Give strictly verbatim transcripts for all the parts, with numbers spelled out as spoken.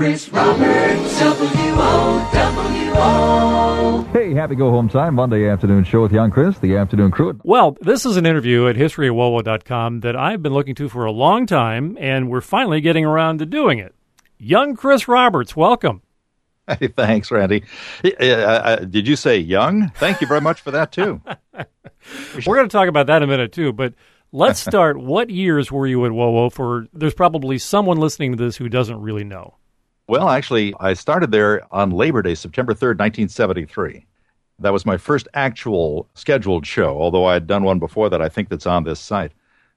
Chris Roberts, W O W O. Hey, happy go home time, Monday afternoon show with Young Chris, the afternoon crew. Well, this is an interview at history of wowo dot com that I've been looking to for a long time, and we're finally getting around to doing it. Young Chris Roberts, welcome. Hey, thanks, Randy. Uh, uh, did you say young? Thank you very much for that, too. We're going to talk about that in a minute, too, but let's start. What years were you at WoWo? For there's probably someone listening to this who doesn't really know. Well, actually, I started there on Labor Day, September third, nineteen seventy-three. That was my first actual scheduled show, although I had done one before that I think that's on this site,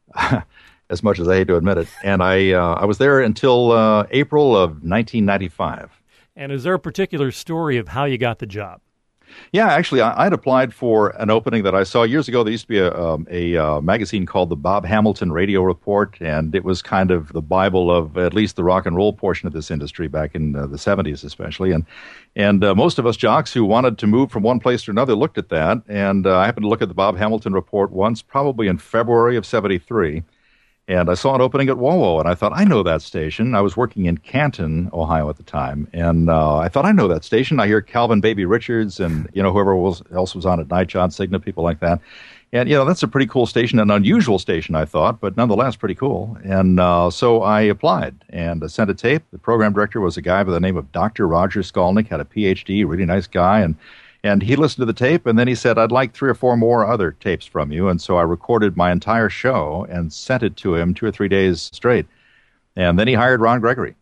as much as I hate to admit it. And I uh, I was there until uh, April of nineteen ninety-five. And is there a particular story of how you got the job? Yeah, actually, I, I'd applied for an opening that I saw years ago. There used to be a, um, a uh, magazine called the Bob Hamilton Radio Report, and it was kind of the Bible of at least the rock and roll portion of this industry back in uh, the seventies especially. And and uh, most of us jocks who wanted to move from one place to another looked at that, and uh, I happened to look at the Bob Hamilton Report once, probably in February of seventy-three, and I saw an opening at WoWo, and I thought, I know that station. I was working in Canton, Ohio at the time, and uh, I thought, I know that station. I hear Calvin Baby Richards and, you know, whoever was, else was on at night, John Cigna, people like that. And, you know, that's a pretty cool station, an unusual station, I thought, but nonetheless pretty cool. And uh, so I applied and uh, sent a tape. The program director was a guy by the name of Doctor Roger Skolnick, had a P H D, really nice guy, and And he listened to the tape, and then he said, I'd like three or four more other tapes from you. And so I recorded my entire show and sent it to him two or three days straight. And then he hired Ron Gregory.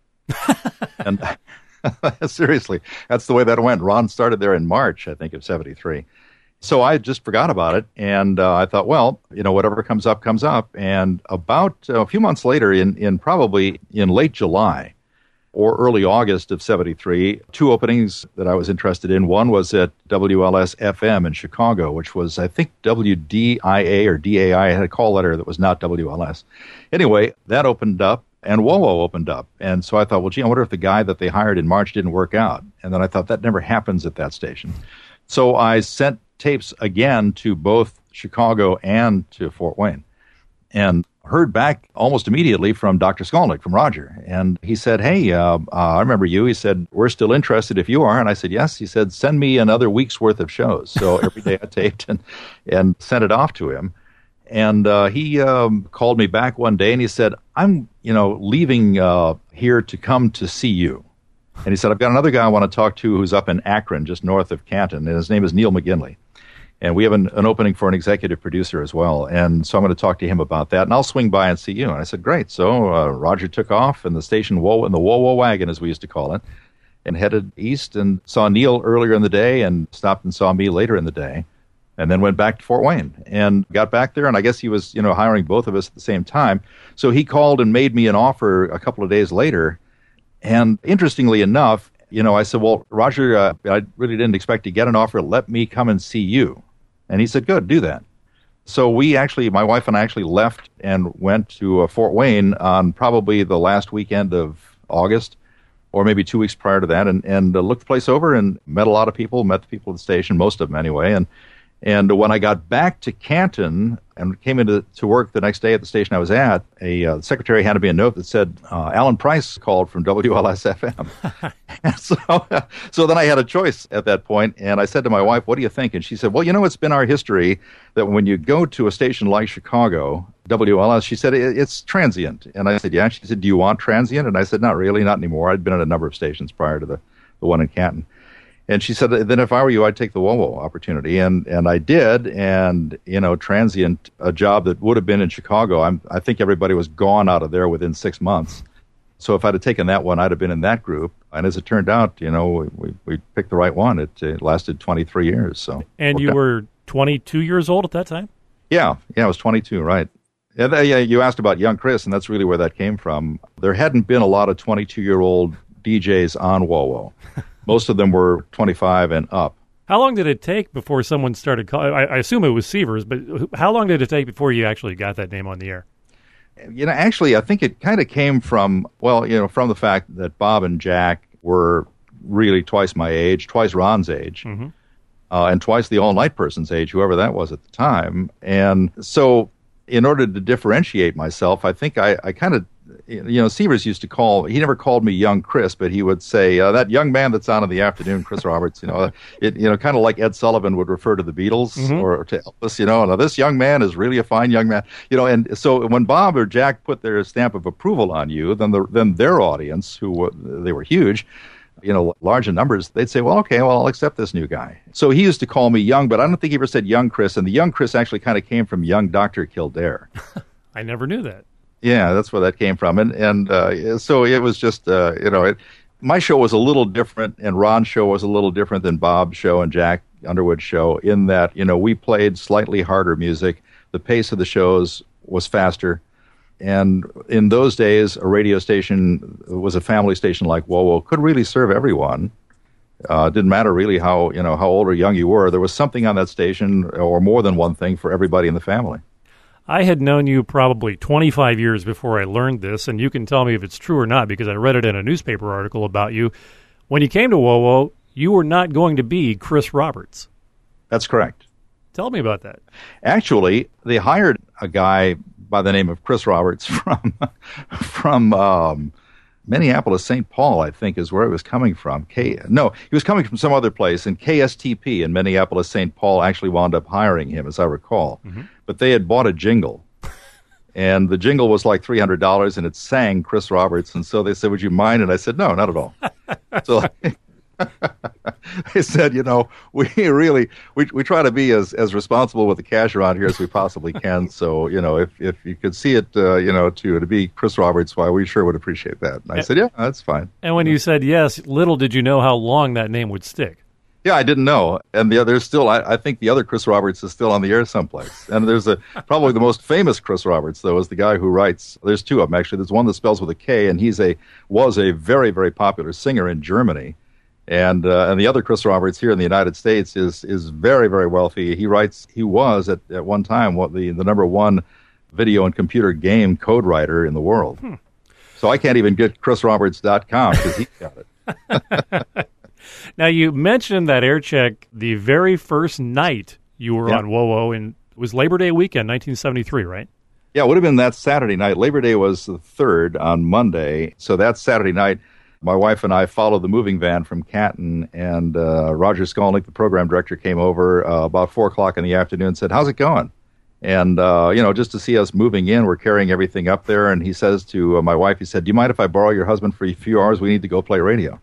And seriously, that's the way that went. Ron started there in March, I think, of seventy-three. So I just forgot about it. And uh, I thought, well, you know, whatever comes up, comes up. And about uh, a few months later, in, in probably in late July, or early August of seventy-three, two openings that I was interested in. One was at W L S F M in Chicago, which was, I think, W D I A or D A I. I had a call letter that was not W L S. Anyway, that opened up, and WoWo opened up. And so I thought, well, gee, I wonder if the guy that they hired in March didn't work out. And then I thought, that never happens at that station. So I sent tapes again to both Chicago and to Fort Wayne. And heard back almost immediately from Doctor Skolnick, from Roger. And he said, hey, uh, uh, I remember you. He said, we're still interested if you are. And I said, yes. He said, send me another week's worth of shows. So every day I taped and, and sent it off to him. And uh, he um, called me back one day and he said, I'm, you know, leaving uh, here to come to see you. And he said, I've got another guy I want to talk to who's up in Akron, just north of Canton. And his name is Neil McGinley. And we have an, an opening for an executive producer as well. And so I'm going to talk to him about that. And I'll swing by and see you. And I said, great. So uh, Roger took off in the station, Wo- in the WoWo wagon, as we used to call it, and headed east and saw Neil earlier in the day and stopped and saw me later in the day. And then went back to Fort Wayne and got back there. And I guess he was, you know, hiring both of us at the same time. So he called and made me an offer a couple of days later. And interestingly enough, you know, I said, well, Roger, uh, I really didn't expect to get an offer. Let me come and see you. And he said, good, do that. So we actually, my wife and I actually left and went to uh, Fort Wayne on probably the last weekend of August, or maybe two weeks prior to that, and, and uh, looked the place over and met a lot of people, met the people at the station, most of them anyway. And and when I got back to Canton and came into to work the next day at the station I was at, a uh, secretary handed me a note that said, uh, Alan Price called from W L S F M. And so, so then I had a choice at that point, and I said to my wife, what do you think? And she said, well, you know, it's been our history that when you go to a station like Chicago, W L S, she said, it's transient. And I said, yeah. She said, do you want transient? And I said, not really, not anymore. I'd been at a number of stations prior to the, the one in Canton. And she said, then if I were you, I'd take the WoWo opportunity. And and I did. And, you know, transient, a job that would have been in Chicago, I'm, I think everybody was gone out of there within six months. So if I'd have taken that one, I'd have been in that group. And as it turned out, you know, we, we picked the right one. It, it lasted twenty-three years. So. And you out. were twenty-two years old at that time? Yeah. Yeah, I was twenty-two, right. Yeah, th- yeah, you asked about young Chris, and that's really where that came from. There hadn't been a lot of twenty-two-year-old D Js on WoWo. Most of them were twenty-five and up. How long did it take before someone started calling? I, I assume it was Seavers, but how long did it take before you actually got that name on the air? You know, actually, I think it kind of came from, well, you know, from the fact that Bob and Jack were really twice my age, twice Ron's age, mm-hmm. uh, and twice the all-night person's age, whoever that was at the time. And so in order to differentiate myself, I think I, I kind of you know, Severs used to call, he never called me young Chris, but he would say, uh, that young man that's on in the afternoon, Chris Roberts, you know, it, you know, kind of like Ed Sullivan would refer to the Beatles mm-hmm. or to Elvis, you know, now this young man is really a fine young man, you know, and so when Bob or Jack put their stamp of approval on you, then the, then their audience, who were, they were huge, you know, large in numbers, they'd say, well, okay, well, I'll accept this new guy. So he used to call me young, but I don't think he ever said young Chris, and the young Chris actually kind of came from young Doctor Kildare. I never knew that. Yeah, that's where that came from. And and uh, so it was just, uh, you know, it, my show was a little different, and Ron's show was a little different than Bob's show and Jack Underwood's show in that, you know, we played slightly harder music. The pace of the shows was faster. And in those days, a radio station was a family station like W O W O, could really serve everyone. Uh, it didn't matter really how, you know, how old or young you were. There was something on that station, or more than one thing, for everybody in the family. I had known you probably twenty-five years before I learned this, and you can tell me if it's true or not because I read it in a newspaper article about you. When you came to W O W O, you were not going to be Chris Roberts. That's correct. Tell me about that. Actually, they hired a guy by the name of Chris Roberts from from um, Minneapolis, Saint Paul, I think, is where he was coming from. K no, he was coming from some other place, and K S T P in Minneapolis, Saint Paul actually wound up hiring him, as I recall. Mm-hmm. But they had bought a jingle, and the jingle was like three hundred dollars, and it sang Chris Roberts, and so they said, would you mind? And I said, no, not at all. So they said, you know, we really, we we try to be as, as responsible with the cash around here as we possibly can. So, you know, if, if you could see it, uh, you know, to to be Chris Roberts, why, we sure would appreciate that. And I said, yeah, that's fine. And when you said yes, little did you know how long that name would stick. Yeah, I didn't know. And the other still, I, I think the other Chris Roberts is still on the air someplace. And there's a, probably the most famous Chris Roberts, though, is the guy who writes, there's two of them, actually. There's one that spells with a K, and he's a, was a very, very popular singer in Germany. And uh, and the other Chris Roberts here in the United States is is very, very wealthy. He writes, he was at, at one time what the, the number one video and computer game code writer in the world. Hmm. So I can't even get chris roberts dot com because he got it. Now, you mentioned that air check the very first night you were yeah. on W O W O, and it was Labor Day weekend, nineteen seventy-three, right? Yeah, it would have been that Saturday night. Labor Day was the third on Monday. So that Saturday night, my wife and I followed the moving van from Canton, and uh, Roger Skolnick, the program director, came over uh, about four o'clock in the afternoon and said, how's it going? And, uh, you know, just to see us moving in, we're carrying everything up there. And he says to uh, my wife, he said, do you mind if I borrow your husband for a few hours? We need to go play radio.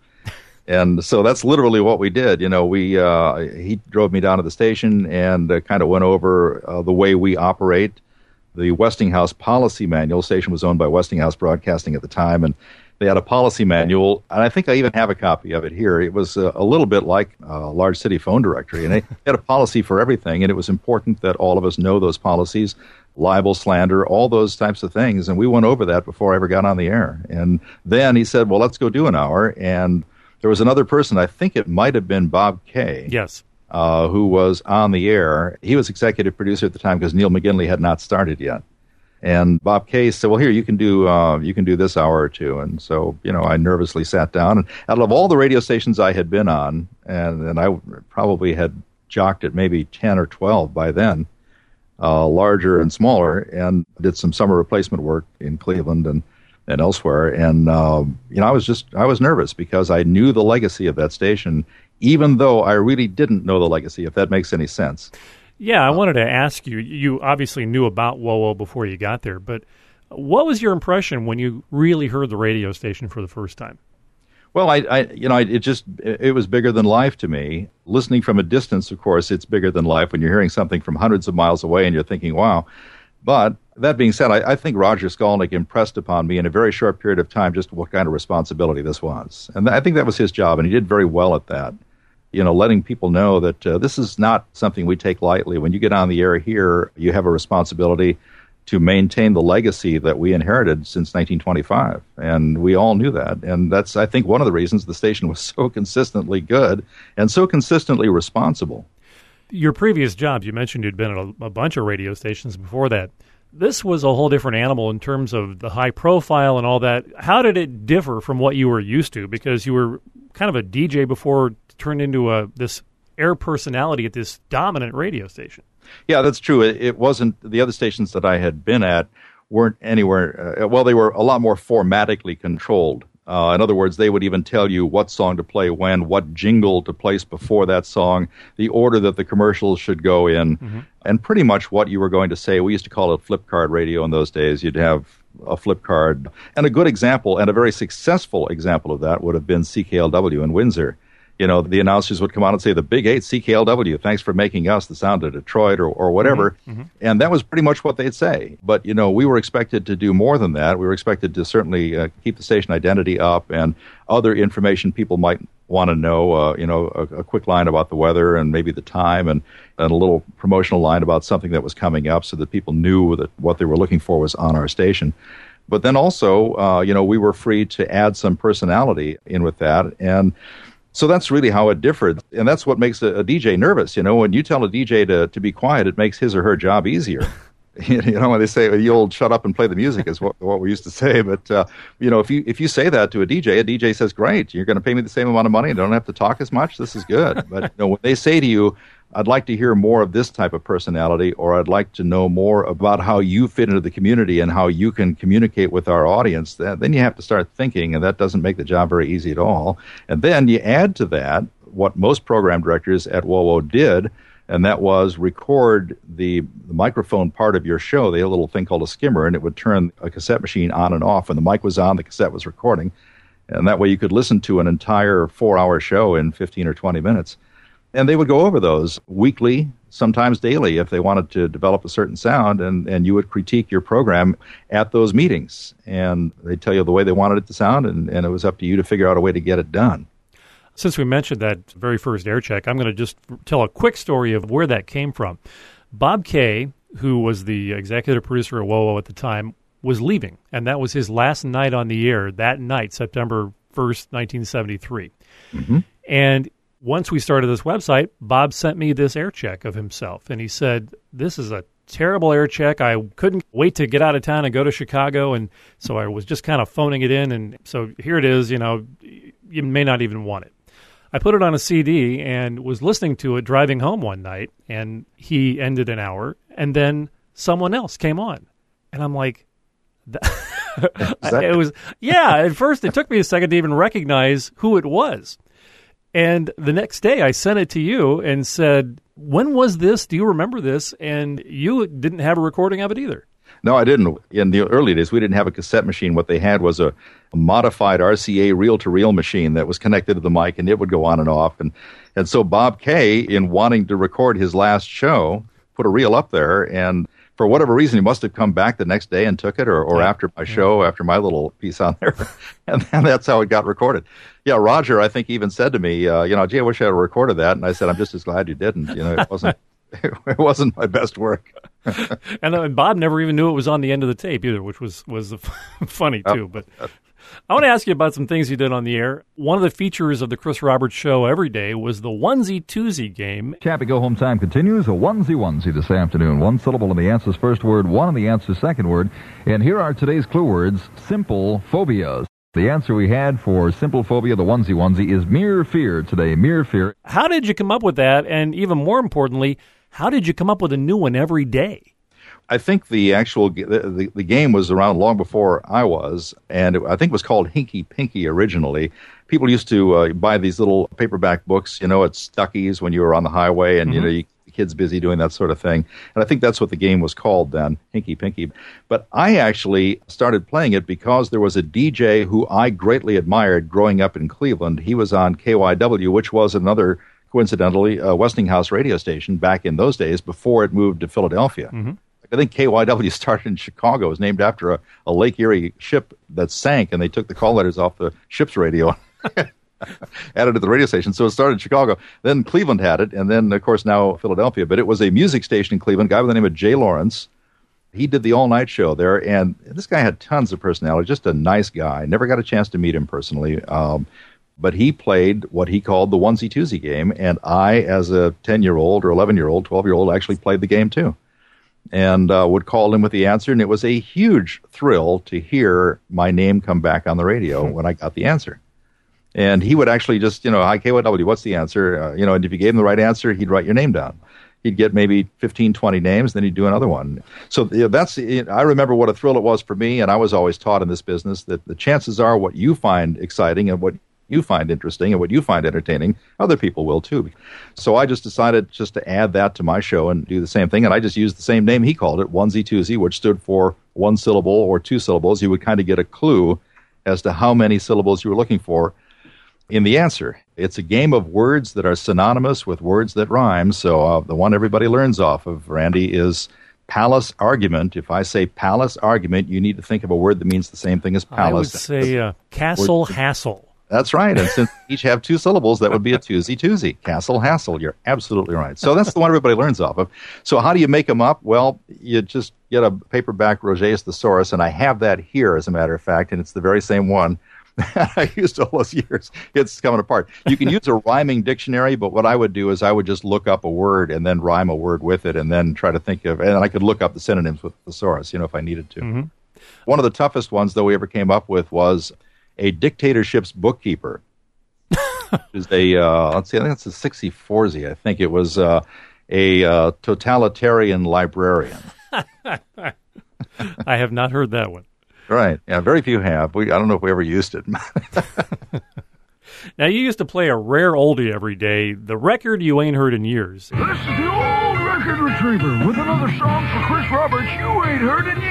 And so that's literally what we did. You know, we uh, he drove me down to the station and uh, kind of went over uh, the way we operate. The Westinghouse policy manual, station was owned by Westinghouse Broadcasting at the time, and they had a policy manual, and I think I even have a copy of it here. It was uh, a little bit like a large city phone directory, and they had a policy for everything, and it was important that all of us know those policies, libel, slander, all those types of things, and we went over that before I ever got on the air. And then he said, well, let's go do an hour, and there was another person, I think it might have been Bob Kay. Yes. Uh, who was on the air. He was executive producer at the time because Neil McGinley had not started yet. And Bob Kay said, well, here, you can do uh, you can do this hour or two. And so, you know, I nervously sat down. And out of all the radio stations I had been on, and, and I probably had jocked at maybe ten or twelve by then, uh, larger and smaller, and did some summer replacement work in Cleveland and, and elsewhere. And, uh, you know, I was just, I was nervous because I knew the legacy of that station, even though I really didn't know the legacy, if that makes any sense. Yeah, I wanted to ask you, you obviously knew about W O W O before you got there, but what was your impression when you really heard the radio station for the first time? Well, I, I you know, I, it just, it was bigger than life to me. Listening from a distance, of course, it's bigger than life when you're hearing something from hundreds of miles away and you're thinking, wow. But that being said, I, I think Roger Skolnick impressed upon me in a very short period of time just what kind of responsibility this was. And I think that was his job, and he did very well at that. You know, letting people know that uh, this is not something we take lightly. When you get on the air here, you have a responsibility to maintain the legacy that we inherited since nineteen twenty-five. And we all knew that. And that's, I think, one of the reasons the station was so consistently good and so consistently responsible. Your previous jobs, you mentioned you'd been at a, a bunch of radio stations before that. This was a whole different animal in terms of the high profile and all that. How did it differ from what you were used to? Because you were kind of a D J before turned into a this air personality at this dominant radio station. Yeah, that's true. It, it wasn't, the other stations that I had been at weren't anywhere, uh, well, they were a lot more formatically controlled. Uh, in other words, they would even tell you what song to play when, what jingle to place before that song, the order that the commercials should go in, mm-hmm. and pretty much what you were going to say. We used to call it flip card radio in those days. You'd have a flip card. And a good example, and a very successful example of that, would have been C K L W in Windsor. You know, the announcers would come out and say, the Big Eight, C K L W, thanks for making us the sound of Detroit, or, or whatever. Mm-hmm, mm-hmm. And that was pretty much what they'd say. But, you know, we were expected to do more than that. We were expected to certainly uh, keep the station identity up and other information people might want to know, uh, you know, a, a quick line about the weather and maybe the time, and, and a little promotional line about something that was coming up so that people knew that what they were looking for was on our station. But then also, uh, you know, we were free to add some personality in with that. And so that's really how it differed. And that's what makes a, a D J nervous. You know, when you tell a D J to, to be quiet, it makes his or her job easier. You know, when they say, the old shut up and play the music is what, what we used to say. But, uh, you know, if you if you say that to a D J, a D J says, great, you're going to pay me the same amount of money and I don't have to talk as much. This is good. But you know, when they say to you, I'd like to hear more of this type of personality, or I'd like to know more about how you fit into the community and how you can communicate with our audience, then you have to start thinking, and that doesn't make the job very easy at all. And then you add to that what most program directors at W O W O did, and that was record the, the microphone part of your show. They had a little thing called a skimmer, and it would turn a cassette machine on and off. When the mic was on, the cassette was recording. And that way you could listen to an entire four-hour show in fifteen or twenty minutes. And they would go over those weekly, sometimes daily, if they wanted to develop a certain sound, and, and you would critique your program at those meetings. And they'd tell you the way they wanted it to sound, and, and it was up to you to figure out a way to get it done. Since we mentioned that very first air check, I'm going to just tell a quick story of where that came from. Bob Kay, who was the executive producer of W O W O at the time, was leaving, and that was his last night on the air that night, September first, nineteen seventy-three. Mm-hmm. And once we started this website, Bob sent me this air check of himself, and he said, this is a terrible air check. I couldn't wait to get out of town and go to Chicago, and so I was just kind of phoning it in, and so here it is. You know, you may not even want it. I put it on a C D and was listening to it driving home one night, and he ended an hour, and then someone else came on, and I'm like, it was, yeah, at first it took me a second to even recognize who it was. And the next day I sent it to you and said, when was this? Do you remember this? And you didn't have a recording of it either. No, I didn't. In the early days, we didn't have a cassette machine. What they had was a, a modified R C A reel-to-reel machine that was connected to the mic, and it would go on and off. And, and so Bob Kay, in wanting to record his last show, put a reel up there, and for whatever reason, he must have come back the next day and took it, or, or yeah. after my show, after my little piece on there. And then that's how it got recorded. Yeah, Roger, I think, even said to me, uh, you know, gee, I wish I had recorded that. And I said, I'm just as glad you didn't. You know, it wasn't it wasn't my best work. and, uh, and Bob never even knew it was on the end of the tape either, which was, was funny, too. But I want to ask you about some things you did on the air. One of the features of the Chris Roberts Show every day was the onesie-twosie game. Chappie Go Home Time continues. A onesie-onesie this afternoon. One syllable in the answer's first word, one in the answer's second word. And here are today's clue words, simple phobias. The answer we had for simple phobia, the onesie-onesie, is mere fear today, mere fear. How did you come up with that? And even more importantly, how did you come up with a new one every day? I think the actual the, the, the game was around long before I was, and it, I think it was called Hinky Pinky originally. People used to uh, buy these little paperback books, you know, at Stuckey's when you were on the highway, and, mm-hmm. you know, you, the kids busy doing that sort of thing. And I think that's what the game was called then, Hinky Pinky. But I actually started playing it because there was a D J who I greatly admired growing up in Cleveland. He was on K Y W, which was another, coincidentally, a Westinghouse radio station back in those days before it moved to Philadelphia. Mm-hmm. I think K Y W started in Chicago. It was named after a, a Lake Erie ship that sank, and they took the call letters off the ship's radio and added it to the radio station. So it started in Chicago. Then Cleveland had it, and then, of course, now Philadelphia. But it was a music station in Cleveland, a guy by the name of Jay Lawrence. He did the all-night show there, and this guy had tons of personality, just a nice guy. Never got a chance to meet him personally. Um, but he played what he called the onesie-twosie game, and I, as a ten-year-old or eleven-year-old, twelve-year-old, actually played the game too. And uh, would call in with the answer, and it was a huge thrill to hear my name come back on the radio when I got the answer. And he would actually just, you know, hi, K Y W, what's the answer? Uh, you know, and if you gave him the right answer, he'd write your name down. he'd get maybe fifteen, twenty names, then he'd do another one. So you know, that's, I remember what a thrill it was for me, and I was always taught in this business that the chances are what you find exciting and what you find interesting and what you find entertaining, other people will too. So I just decided just to add that to my show and do the same thing, and I just used the same name he called it, Onesie Twosie, which stood for one syllable or two syllables. You would kind of get a clue as to how many syllables you were looking for in the answer. It's a game of words that are synonymous with words that rhyme, so uh, the one everybody learns off of, Randy, is palace argument. If I say palace argument, you need to think of a word that means the same thing as palace. I would say uh, castle hassle. That's right, and since each have two syllables, that would be a twosie twosie. Castle hassle, you're absolutely right. So that's the one everybody learns off of. So how do you make them up? Well, you just get a paperback Roget's Thesaurus, and I have that here, as a matter of fact, and it's the very same one I used all those years. It's coming apart. You can use a rhyming dictionary, but what I would do is I would just look up a word and then rhyme a word with it and then try to think of, and I could look up the synonyms with the thesaurus, you know, if I needed to. Mm-hmm. One of the toughest ones, though, we ever came up with was a dictatorship's bookkeeper. Is a, uh, let's see, I think it's a sixty-four-zy. I think it was uh, a uh, totalitarian librarian. I have not heard that one. Right. Yeah, very few have. We, I don't know if we ever used it. Now, you used to play a rare oldie every day, the record you ain't heard in years. This is the old record retriever with another song for Chris Roberts you ain't heard in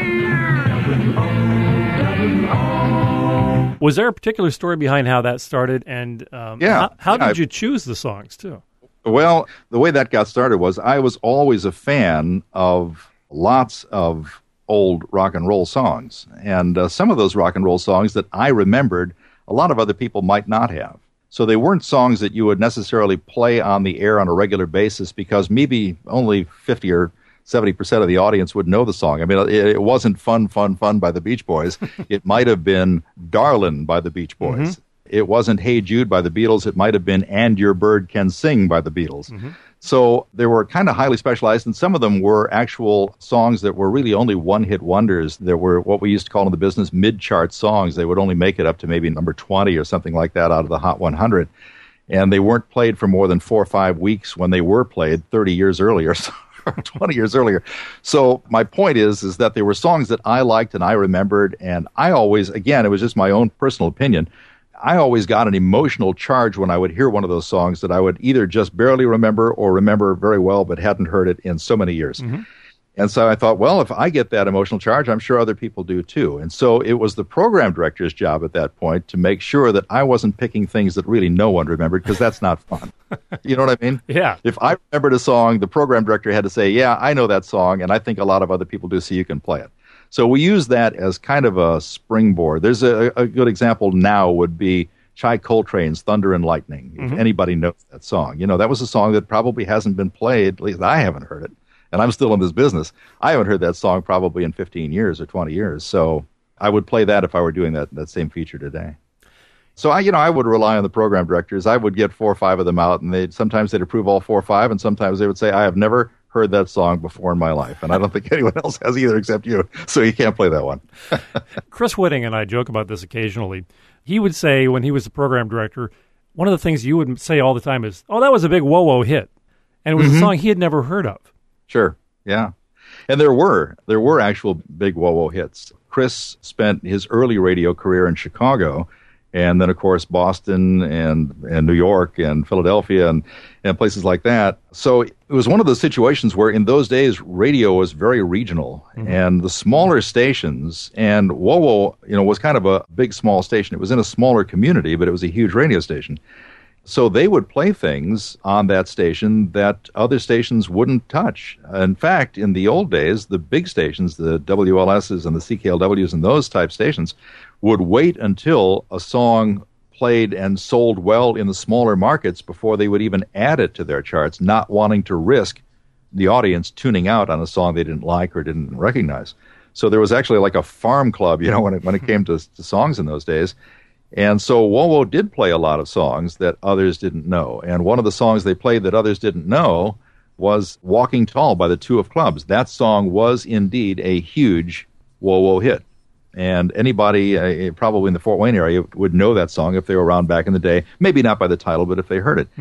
years. Was there a particular story behind how that started, and um, yeah, how, how yeah, did you choose the songs, too? Well, the way that got started was I was always a fan of lots of old rock and roll songs. And uh, some of those rock and roll songs that I remembered, a lot of other people might not have. So they weren't songs that you would necessarily play on the air on a regular basis because maybe only fifty or seventy percent of the audience would know the song. I mean, it, it wasn't Fun, Fun, Fun by the Beach Boys. It might have been Darlin' by the Beach Boys. Mm-hmm. It wasn't Hey Jude by the Beatles. It might have been And Your Bird Can Sing by the Beatles. Mm-hmm. So they were kind of highly specialized, and some of them were actual songs that were really only one-hit wonders. There were what we used to call in the business mid-chart songs. They would only make it up to maybe number twenty or something like that out of the Hot one hundred. And they weren't played for more than four or five weeks when they were played thirty years earlier, or twenty years earlier. So my point is, is that they were songs that I liked and I remembered, and I always, again, it was just my own personal opinion, I always got an emotional charge when I would hear one of those songs that I would either just barely remember or remember very well but hadn't heard it in so many years. Mm-hmm. And so I thought, well, if I get that emotional charge, I'm sure other people do too. And so it was the program director's job at that point to make sure that I wasn't picking things that really no one remembered, because that's not fun. You know what I mean? Yeah. If I remembered a song, the program director had to say, yeah, I know that song, and I think a lot of other people do, so you can play it. So we use that as kind of a springboard. There's a, a good example now would be Chai Coltrane's Thunder and Lightning, if mm-hmm. anybody knows that song. You know, that was a song that probably hasn't been played, at least I haven't heard it, and I'm still in this business. I haven't heard that song probably in fifteen years or twenty years, so I would play that if I were doing that, that same feature today. So, I, you know, I would rely on the program directors. I would get four or five of them out, and they'd, sometimes they'd approve all four or five, and sometimes they would say, I have never heard that song before in my life, and I don't think anyone else has either except you, so you can't play that one. Chris Whitting and I joke about this occasionally. He would say when he was the program director, one of the things you would say all the time is, oh, that was a big whoa-whoa hit, and it was mm-hmm. a song he had never heard of. Sure, yeah. And there were. There were actual big whoa-whoa hits. Chris spent his early radio career in Chicago, and then, of course, Boston and, and New York and Philadelphia and, and places like that. So it was one of those situations where in those days, radio was very regional. Mm-hmm. And the smaller stations, and WoWo, you know, was kind of a big, small station. It was in a smaller community, but it was a huge radio station. So they would play things on that station that other stations wouldn't touch. In fact, in the old days, the big stations, the W L S's and the C K L W's and those type stations, would wait until a song played and sold well in the smaller markets before they would even add it to their charts, not wanting to risk the audience tuning out on a song they didn't like or didn't recognize. So there was actually like a farm club, you know, when it, when it came to, to songs in those days. And so WoWo did play a lot of songs that others didn't know. And one of the songs they played that others didn't know was Walking Tall by the Two of Clubs. That song was indeed a huge WoWo hit. And anybody, uh, probably in the Fort Wayne area, would know that song if they were around back in the day. Maybe not by the title, but if they heard it. Mm-hmm.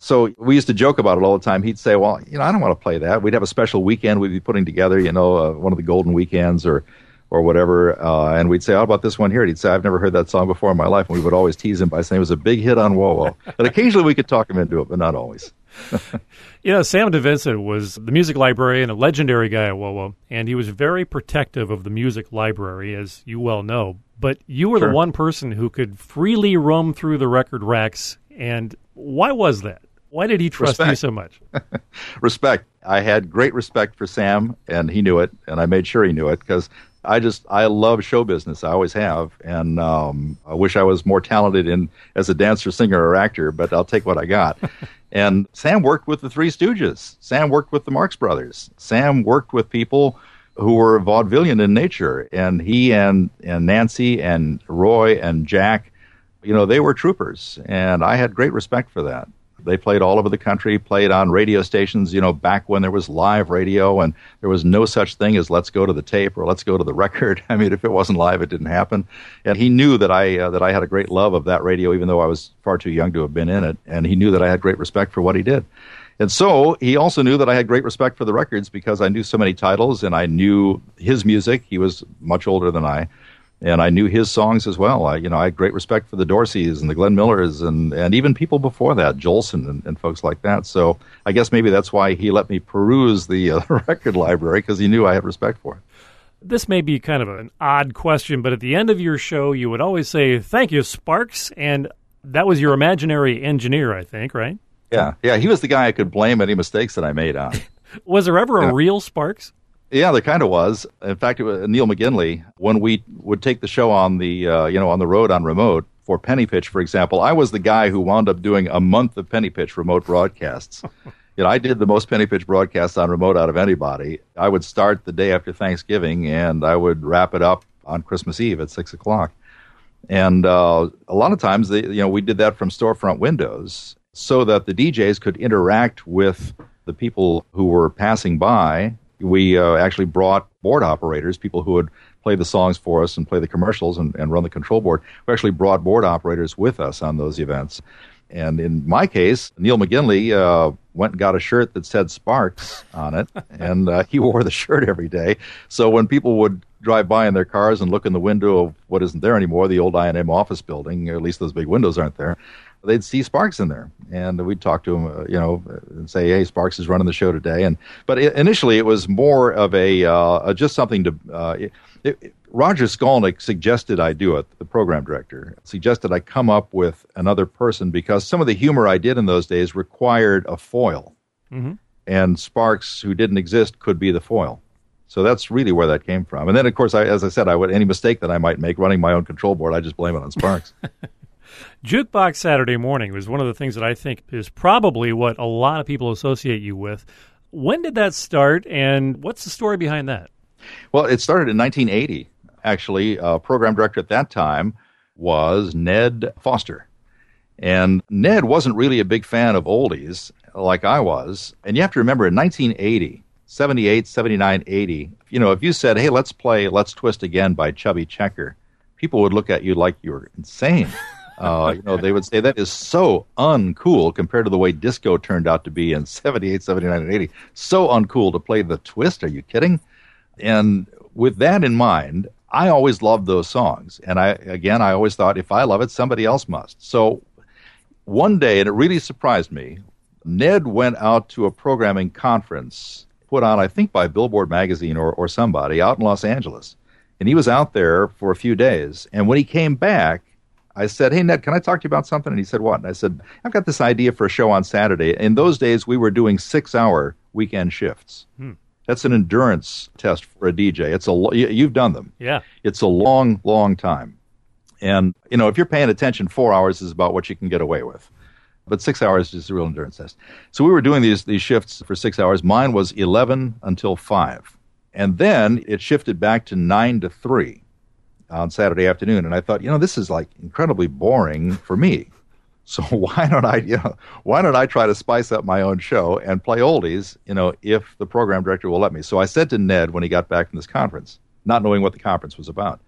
So we used to joke about it all the time. He'd say, well, you know, I don't want to play that. We'd have a special weekend we'd be putting together, you know, uh, one of the golden weekends or or whatever. Uh, and we'd say, how about this one here? And he'd say, I've never heard that song before in my life. And we would always tease him by saying it was a big hit on Whoa Whoa. And occasionally we could talk him into it, but not always. You know, Sam DeVincent was the music librarian, a legendary guy at Whoa Whoa, and he was very protective of the music library, as you well know. But you were Sure. the one person who could freely roam through the record racks. And why was that? Why did he trust Respect. you so much? Respect. I had great respect for Sam, and he knew it, and I made sure he knew it, because I just, I love show business. I always have, and um, I wish I was more talented in as a dancer, singer, or actor, but I'll take what I got. And Sam worked with the Three Stooges. Sam worked with the Marx Brothers. Sam worked with people who were vaudevillian in nature, and he and, and Nancy and Roy and Jack, you know, they were troopers, and I had great respect for that. They played all over the country, played on radio stations, you know, back when there was live radio and there was no such thing as let's go to the tape or let's go to the record. I mean, if it wasn't live, it didn't happen. And he knew that I uh, that I had a great love of that radio, even though I was far too young to have been in it. And he knew that I had great respect for what he did. And so he also knew that I had great respect for the records because I knew so many titles and I knew his music. He was much older than I. And I knew his songs as well. I, you know, I had great respect for the Dorseys and the Glenn Millers and, and even people before that, Jolson and, and folks like that. So I guess maybe that's why he let me peruse the uh, record library, because he knew I had respect for it. This may be kind of an odd question, but at the end of your show, you would always say, thank you, Sparks. And that was your imaginary engineer, I think, right? Yeah, yeah. He was the guy I could blame any mistakes that I made on. Was there ever a Yeah. real Sparks? Yeah, there kind of was. In fact, it was Neil McGinley. When we would take the show on the uh, you know on the road on remote for Penny Pitch, for example, I was the guy who wound up doing a month of Penny Pitch remote broadcasts. You know, I did the most Penny Pitch broadcasts on remote out of anybody. I would start the day after Thanksgiving, and I would wrap it up on Christmas Eve at six o'clock. And uh, a lot of times, they, you know, we did that from storefront windows so that the D Js could interact with the people who were passing by. We uh, actually brought board operators, people who would play the songs for us and play the commercials and, and run the control board. We actually brought board operators with us on those events. And in my case, Neil McGinley uh, went and got a shirt that said Sparks on it, and uh, he wore the shirt every day. So when people would drive by in their cars and look in the window of what isn't there anymore, the old I and M office building, or at least those big windows aren't there, they'd see Sparks in there, and we'd talk to him, uh, you know, and say, "Hey, Sparks is running the show today." And but it, initially, it was more of a uh, just something to. Uh, it, it, Roger Skolnick suggested I do it. The program director suggested I come up with another person because some of the humor I did in those days required a foil, Mm-hmm. and Sparks, who didn't exist, could be the foil. So that's really where that came from. And then, of course, I, as I said, I would any mistake that I might make running my own control board, I just blame it on Sparks. Jukebox Saturday Morning was one of the things that I think is probably what a lot of people associate you with. When did that start, and what's the story behind that? Well, it started in nineteen eighty, actually. Uh, program director at that time was Ned Foster. And Ned wasn't really a big fan of oldies like I was. And you have to remember, in nineteen eighty, seventy-eight, seventy-nine, eighty, you know, if you said, hey, let's play Let's Twist Again by Chubby Checker, people would look at you like you were insane. Uh, you know, they would say that is so uncool compared to the way disco turned out to be in seventy-eight, seventy-nine, and eighty. So uncool to play the twist. Are you kidding? And with that in mind, I always loved those songs. And I, again, I always thought if I love it, somebody else must. So one day, and it really surprised me, Ned went out to a programming conference put on, I think, by Billboard magazine or, or somebody out in Los Angeles. And he was out there for a few days. And when he came back, I said, hey, Ned, can I talk to you about something? And he said, what? And I said, I've got this idea for a show on Saturday. In those days, we were doing six-hour weekend shifts. Hmm. That's an endurance test for a D J. It's a lo- You've done them. Yeah. It's a long, long time. And, you know, if you're paying attention, four hours is about what you can get away with. But six hours is a real endurance test. So we were doing these these shifts for six hours. Mine was eleven until five. And then it shifted back to nine to three on Saturday afternoon. And I thought, you know, this is like incredibly boring for me. So why don't I, you know, why don't I try to spice up my own show and play oldies, you know, if the program director will let me. So I said to Ned when he got back from this conference, not knowing what the conference was about,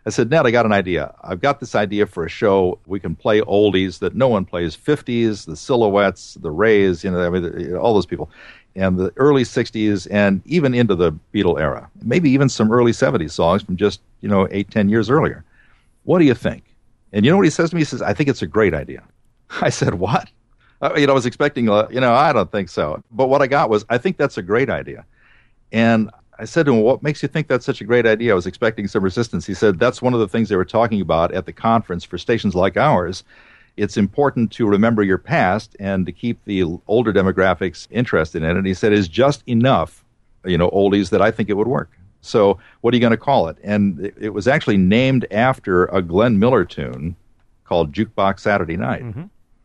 I said, Ned, I got an idea. I've got this idea for a show. We can play oldies that no one plays, fifties, the Silhouettes, the Rays, you know, I mean, all those people, and the early sixties, and even into the Beatle era. Maybe even some early seventies songs from just, you know, eight, ten years earlier. What do you think? And you know what he says to me? He says, I think it's a great idea. I said, what? Uh, you know, I was expecting, uh, you know, I don't think so. But what I got was, I think that's a great idea. And I said to him, what makes you think that's such a great idea? I was expecting some resistance. He said, that's one of the things they were talking about at the conference for stations like ours. It's important to remember your past and to keep the older demographics interested in it. And he said, it's just enough, you know, oldies that I think it would work. So what are you going to call it? And it, it was actually named after a Glenn Miller tune called Jukebox Saturday Night. Mm-hmm.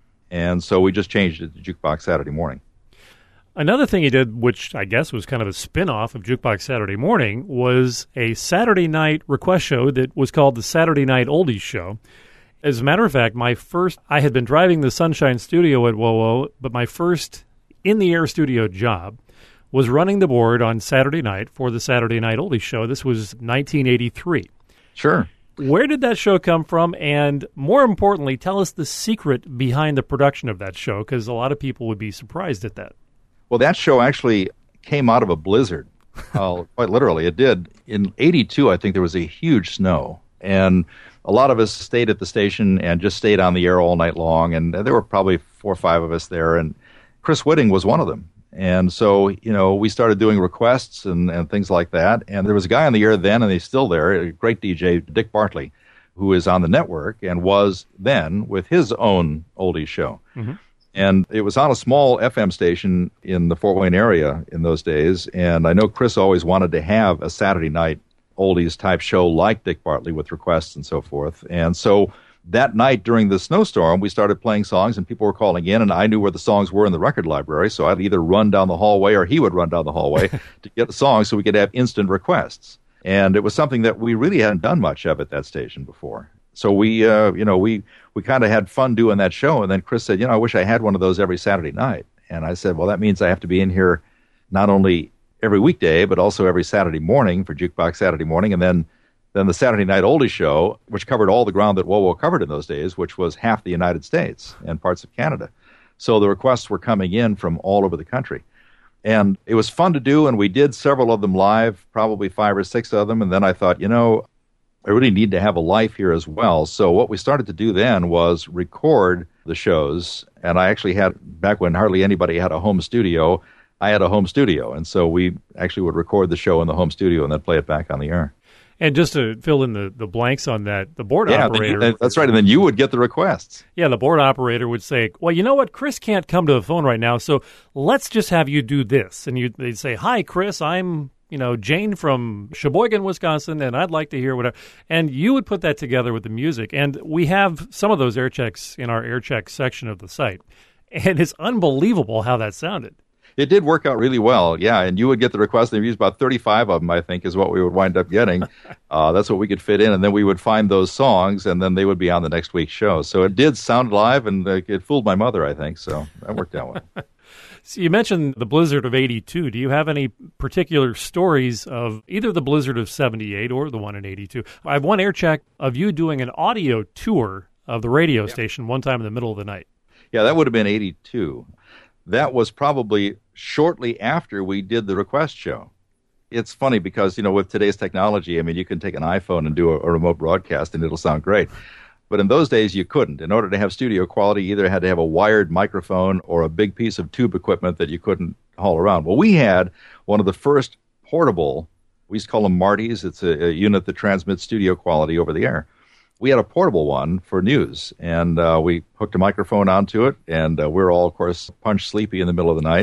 And so we just changed it to Jukebox Saturday Morning. Another thing he did, which I guess was kind of a spin-off of Jukebox Saturday Morning, was a Saturday night request show that was called the Saturday Night Oldies Show. As a matter of fact, my first, I had been driving the Sunshine Studio at WoWo, but my first in-the-air studio job was running the board on Saturday night for the Saturday Night Oldies Show. This was nineteen eighty-three. Sure. Where did that show come from? And more importantly, tell us the secret behind the production of that show, because a lot of people would be surprised at that. Well, that show actually came out of a blizzard. uh, quite literally, it did. In eighty-two, I think there was a huge snow, and a lot of us stayed at the station and just stayed on the air all night long, and there were probably four or five of us there, and Chris Whitting was one of them. And so, you know, we started doing requests and, and things like that, and there was a guy on the air then, and he's still there, a great D J, Dick Bartley, who is on the network and was then with his own oldies show. Mm-hmm. And it was on a small F M station in the Fort Wayne area in those days. And I know Chris always wanted to have a Saturday night oldies type show like Dick Bartley with requests and so forth. And so that night during the snowstorm, we started playing songs and people were calling in, and I knew where the songs were in the record library. So I'd either run down the hallway or he would run down the hallway to get the songs so we could have instant requests. And it was something that we really hadn't done much of at that station before. So we, uh, you know, we, we kind of had fun doing that show. And then Chris said, you know, I wish I had one of those every Saturday night. And I said, well, that means I have to be in here not only every weekday, but also every Saturday morning for Jukebox Saturday Morning. And then, then the Saturday Night Oldies Show, which covered all the ground that WoWo covered in those days, which was half the United States and parts of Canada. So the requests were coming in from all over the country. And it was fun to do, and we did several of them live, probably five or six of them. And then I thought, you know, I really need to have a life here as well. So what we started to do then was record the shows. And I actually had, back when hardly anybody had a home studio, I had a home studio. And so we actually would record the show in the home studio and then play it back on the air. And just to fill in the, the blanks on that, the board yeah, operator... You, that's right, and then you would get the requests. Yeah, the board operator would say, well, you know what, Chris can't come to the phone right now, so let's just have you do this. And you, they'd say, hi, Chris, I'm, you know, Jane from Sheboygan, Wisconsin, and I'd like to hear whatever. And you would put that together with the music. And we have some of those air checks in our air check section of the site. And it's unbelievable how that sounded. It did work out really well, yeah, and you would get the request, and we used about thirty-five of them, I think, is what we would wind up getting. Uh, that's what we could fit in, and then we would find those songs, and then they would be on the next week's show. So it did sound live, and uh, it fooled my mother, I think, so that worked out well. So you mentioned the blizzard of eighty-two. Do you have any particular stories of either the blizzard of seventy-eight or the one in eighty-two? I have one air check of you doing an audio tour of the radio yeah. station one time in the middle of the night. Yeah, that would have been eighty-two. That was probably shortly after we did the request show. It's funny because, you know, with today's technology, I mean, you can take an iPhone and do a, a remote broadcast and it'll sound great. But in those days, you couldn't. In order to have studio quality, you either had to have a wired microphone or a big piece of tube equipment that you couldn't haul around. Well, we had one of the first portable, we used to call them Martys. It's a, a unit that transmits studio quality over the air. We had a portable one for news, and uh, we hooked a microphone onto it, and uh, we were all, of course, punch sleepy in the middle of the night.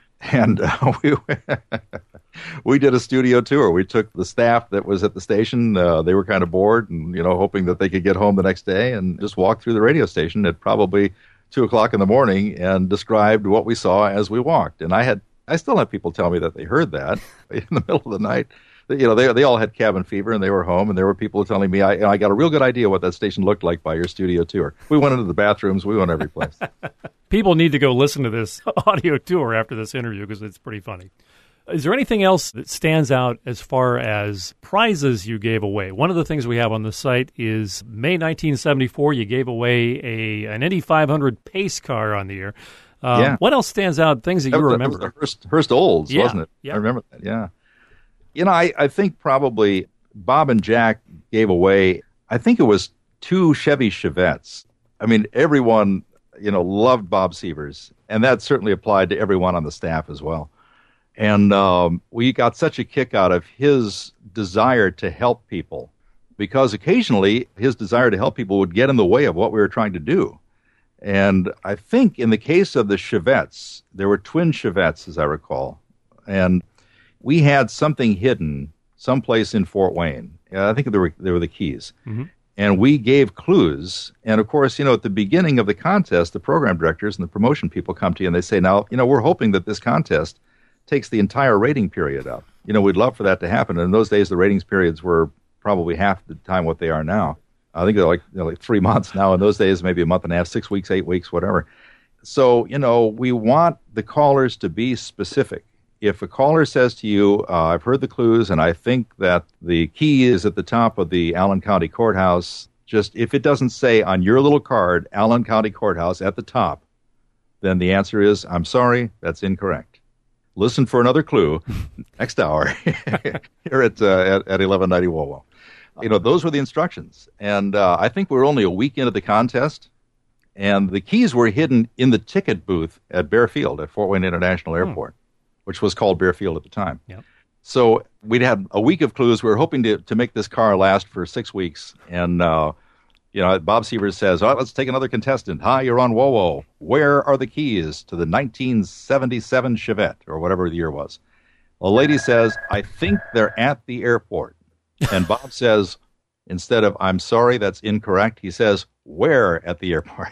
and uh, we we did a studio tour. We took the staff that was at the station. Uh, they were kind of bored and, you know, hoping that they could get home the next day, and just walked through the radio station at probably two o'clock in the morning and described what we saw as we walked. And I had I still have people tell me that they heard that in the middle of the night. You know, they they all had cabin fever, and they were home, and there were people telling me, I, I got a real good idea what that station looked like by your studio tour. We went into the bathrooms. We went every place. People need to go listen to this audio tour after this interview because it's pretty funny. Is there anything else that stands out as far as prizes you gave away? One of the things we have on the site is May nineteen seventy-four, you gave away a an Indy five hundred pace car on the air. Um, yeah. What else stands out, things that, that you was, remember? That was the Hurst, Hurst Olds, yeah. wasn't it? Yeah. I remember that, yeah. You know, I, I think probably Bob and Jack gave away, I think it was two Chevy Chevettes. I mean, everyone, you know, loved Bob Sievers, and that certainly applied to everyone on the staff as well. And um, we got such a kick out of his desire to help people, because occasionally his desire to help people would get in the way of what we were trying to do. And I think in the case of the Chevettes, there were twin Chevettes, as I recall, and we had something hidden someplace in Fort Wayne. I think there were, there were the keys. Mm-hmm. And we gave clues. And, of course, you know, at the beginning of the contest, the program directors and the promotion people come to you and they say, now, you know, we're hoping that this contest takes the entire rating period up. You know, we'd love for that to happen. And in those days, the ratings periods were probably half the time what they are now. I think they're like, you know, like three months now. In those days, maybe a month and a half, six weeks, eight weeks, whatever. So, you know, we want the callers to be specific. If a caller says to you, uh, I've heard the clues, and I think that the key is at the top of the Allen County Courthouse, just if it doesn't say on your little card, Allen County Courthouse at the top, then the answer is, I'm sorry, that's incorrect. Listen for another clue next hour here at, uh, at at eleven ninety W O W O. You know, those were the instructions. And uh, I think we were only a week into the contest, and the keys were hidden in the ticket booth at Bear Field at Fort Wayne International Airport, hmm. which was called Bear Field at the time. Yep. So we'd had a week of clues. We were hoping to, to make this car last for six weeks. And, uh, you know, Bob Sievers says, all right, let's take another contestant. Hi, you're on W O W O. Where are the keys to the nineteen seventy-seven Chevette, or whatever the year was? A lady says, I think they're at the airport. And Bob says, instead of, I'm sorry, that's incorrect, he says, where at the airport?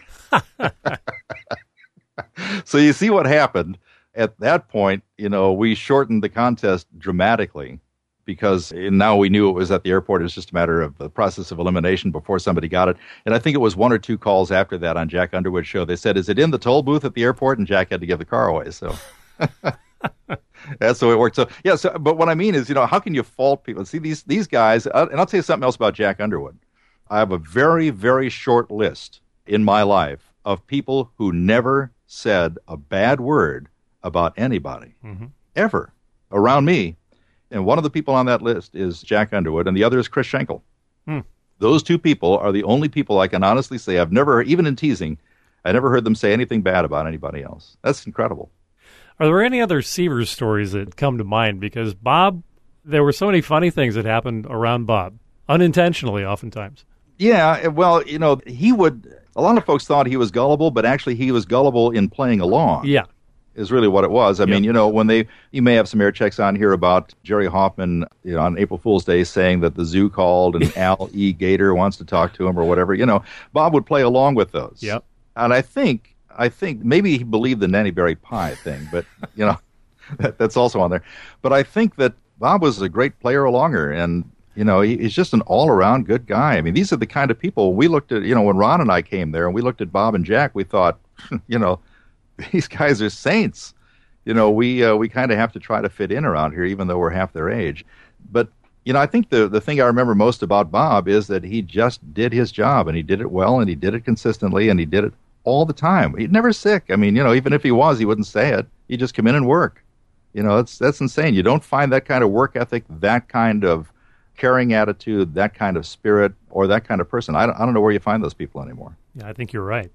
So you see what happened. At that point, you know, we shortened the contest dramatically, because now we knew it was at the airport. It was just a matter of the process of elimination before somebody got it. And I think it was one or two calls after that on Jack Underwood's show. They said, is it in the toll booth at the airport? And Jack had to give the car away. So that's the way it worked. So, yeah, so, but what I mean is, you know, how can you fault people? See, these, these guys, uh, and I'll tell you something else about Jack Underwood. I have a very, very short list in my life of people who never said a bad word about anybody, mm-hmm. ever, around me. And one of the people on that list is Jack Underwood, and the other is Chris Schenkel. Hmm. Those two people are the only people I can honestly say I've never, even in teasing, I never heard them say anything bad about anybody else. That's incredible. Are there any other Sievers stories that come to mind? Because Bob, there were so many funny things that happened around Bob, unintentionally oftentimes. Yeah, well, you know, he would, a lot of folks thought he was gullible, but actually he was gullible in playing along. Yeah. Is really what it was. I yep. mean, you know, when they, you may have some air checks on here about Jerry Hoffman, you know, on April Fool's Day saying that the zoo called and Al E. Gator wants to talk to him or whatever. You know, Bob would play along with those. Yep. And I think, I think maybe he believed the Nanny Berry Pie thing, but you know, that, that's also on there. But I think that Bob was a great player alonger, and you know, he, he's just an all-around good guy. I mean, these are the kind of people we looked at. You know, when Ron and I came there and we looked at Bob and Jack, we thought, you know, these guys are saints. You know, we uh, we kind of have to try to fit in around here, even though we're half their age. But, you know, I think the, the thing I remember most about Bob is that he just did his job, and he did it well, and he did it consistently, and he did it all the time. He's never sick. I mean, you know, even if he was, he wouldn't say it. He'd just come in and work. You know, that's, that's insane. You don't find that kind of work ethic, that kind of caring attitude, that kind of spirit, or that kind of person. I don't, I don't know where you find those people anymore. Yeah, I think you're right.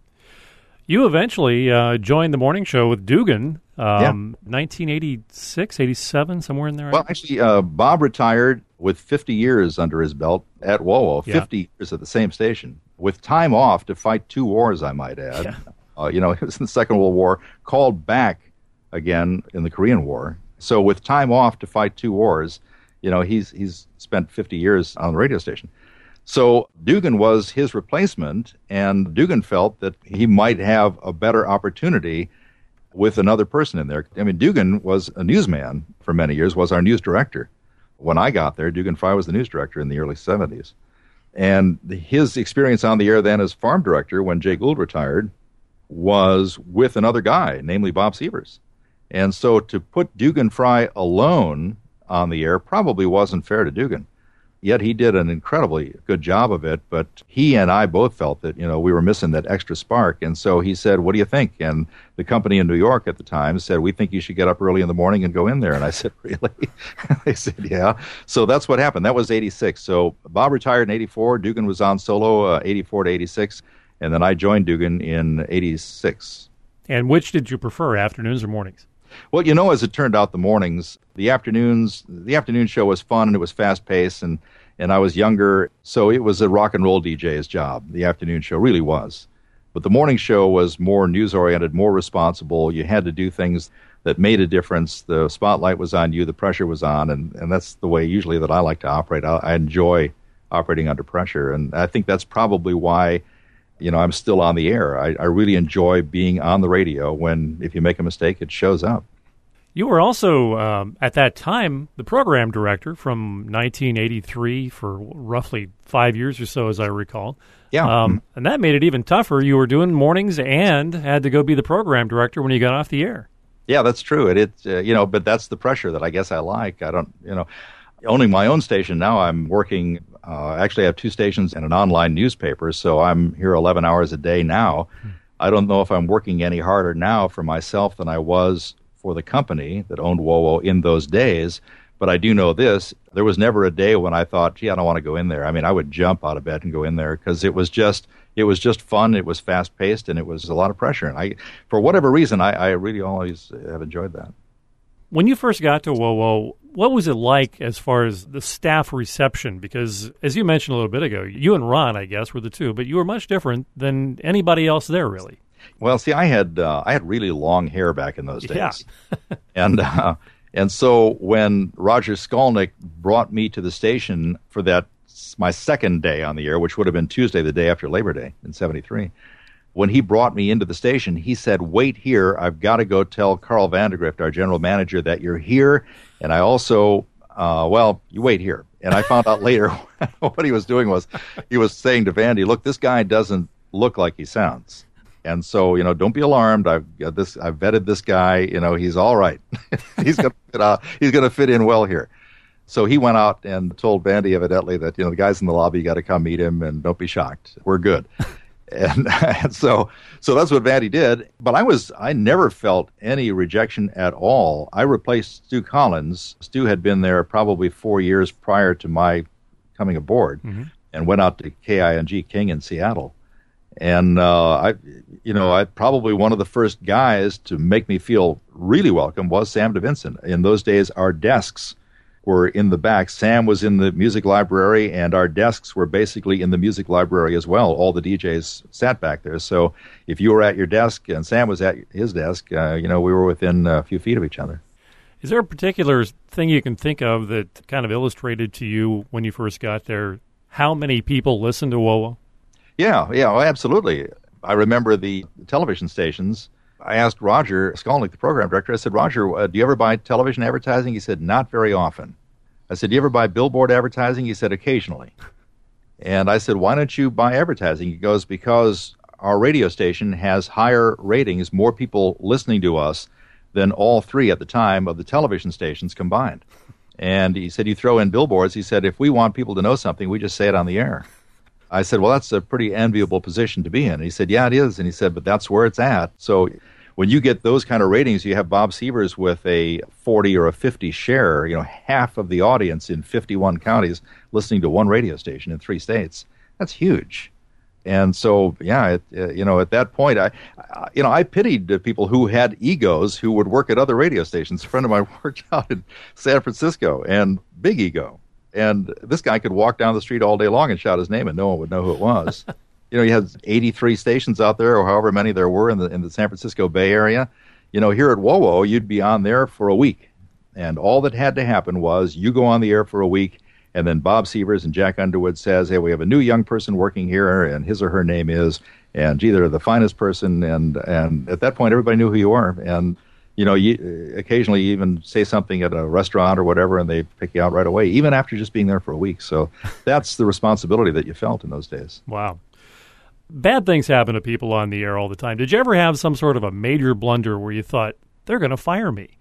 You eventually uh, joined the morning show with Dugan, um, yeah. nineteen eighty-six, eighty-seven, somewhere in there. Well, actually, uh, Bob retired with fifty years under his belt at W O W O, yeah. fifty years at the same station, with time off to fight two wars, I might add. Yeah. Uh, you know, he was in the Second World War, called back again in the Korean War. So with time off to fight two wars, you know, he's he's spent fifty years on the radio station. So Dugan was his replacement, and Dugan felt that he might have a better opportunity with another person in there. I mean, Dugan was a newsman for many years, was our news director. When I got there, Dugan Fry was the news director in the early seventies. And his experience on the air then as farm director when Jay Gould retired was with another guy, namely Bob Sievers. And so to put Dugan Fry alone on the air probably wasn't fair to Dugan. Yet he did an incredibly good job of it, but he and I both felt that, you know, we were missing that extra spark. And so he said, what do you think? And the company in New York at the time said, we think you should get up early in the morning and go in there. And I said, really? They said, yeah. So that's what happened. That was eighty-six. So Bob retired in eighty-four. Dugan was on solo, uh, eighty-four to eighty-six. And then I joined Dugan in eighty-six. And which did you prefer, afternoons or mornings? Well, you know, as it turned out, the mornings, the afternoons, the afternoon show was fun and it was fast-paced, and, and I was younger, so it was a rock and roll D J's job. The afternoon show really was. But the morning show was more news-oriented, more responsible. You had to do things that made a difference. The spotlight was on you, the pressure was on, and, and that's the way usually that I like to operate. I, I enjoy operating under pressure, and I think that's probably why, you know, I'm still on the air. I, I really enjoy being on the radio when, if you make a mistake, it shows up. You were also, um, at that time, the program director from nineteen eighty-three for roughly five years or so, as I recall. Yeah. Um, mm-hmm. And that made it even tougher. You were doing mornings and had to go be the program director when you got off the air. Yeah, that's true. It, it uh, you know, but that's the pressure that I guess I like. I don't, you know, owning my own station now, I'm working. Uh, actually, I have two stations and an online newspaper, so I'm here eleven hours a day now. Hmm. I don't know if I'm working any harder now for myself than I was for the company that owned W O W in those days, but I do know this. There was never a day when I thought, gee, I don't want to go in there. I mean, I would jump out of bed and go in there because it was just it was just fun, it was fast-paced, and it was a lot of pressure. And I, for whatever reason, I, I really always have enjoyed that. When you first got to W O W, what was it like as far as the staff reception? Because, as you mentioned a little bit ago, you and Ron, I guess, were the two, but you were much different than anybody else there, really. Well, see, I had uh, I had really long hair back in those days, yeah. and uh, and so when Roger Skolnick brought me to the station for that my second day on the air, which would have been Tuesday, the day after Labor Day in seventy-three. When he brought me into the station, he said, wait here. I've got to go tell Carl Vandegrift, our general manager, that you're here. And I also, uh, well, you wait here. And I found out later what he was doing was he was saying to Vandy, look, this guy doesn't look like he sounds. And so, you know, don't be alarmed. I've got this. I've vetted this guy. You know, he's all right. he's going to fit out. He's going to fit in well here. So he went out and told Vandy evidently that, you know, the guys in the lobby, you got to come meet him and don't be shocked. We're good. And, and so, so that's what Vandy did. But I was, I never felt any rejection at all. I replaced Stu Collins. Stu had been there probably four years prior to my coming aboard, mm-hmm. and went out to K I N G King in Seattle. And uh, I, you know, I probably one of the first guys to make me feel really welcome was Sam DeVincent. In those days, our desks were in the back. Sam was in the music library, and our desks were basically in the music library as well. All the D Js sat back there. So if you were at your desk and Sam was at his desk, uh, you know, we were within a few feet of each other. Is there a particular thing you can think of that kind of illustrated to you when you first got there how many people listened to W O W? Yeah, yeah, well, absolutely. I remember the television stations. I asked Roger Skolnick, the program director, I said, Roger, uh, do you ever buy television advertising? He said, not very often. I said, do you ever buy billboard advertising? He said, occasionally. And I said, why don't you buy advertising? He goes, because our radio station has higher ratings, more people listening to us than all three at the time of the television stations combined. And he said, you throw in billboards. He said, if we want people to know something, we just say it on the air. I said, well, that's a pretty enviable position to be in. And he said, yeah, it is. And he said, but that's where it's at. So when you get those kind of ratings, you have Bob Sievers with a forty or a fifty share, you know, half of the audience in fifty-one counties listening to one radio station in three states. That's huge. And so, yeah, it, uh, you know, at that point, I, I, you know, I pitied uh, people who had egos who would work at other radio stations. A friend of mine worked out in San Francisco, and big ego. And this guy could walk down the street all day long and shout his name, and no one would know who it was. You know, you had eighty-three stations out there, or however many there were in the in the San Francisco Bay Area. You know, here at W O W, you'd be on there for a week. And all that had to happen was you go on the air for a week, and then Bob Sievers and Jack Underwood says, hey, we have a new young person working here, and his or her name is, and gee, they're the finest person. And, and at that point, everybody knew who you were. And, you know, you occasionally you even say something at a restaurant or whatever, and they pick you out right away, even after just being there for a week. So that's the responsibility that you felt in those days. Wow. Bad things happen to people on the air all the time. Did you ever have some sort of a major blunder where you thought, they're going to fire me.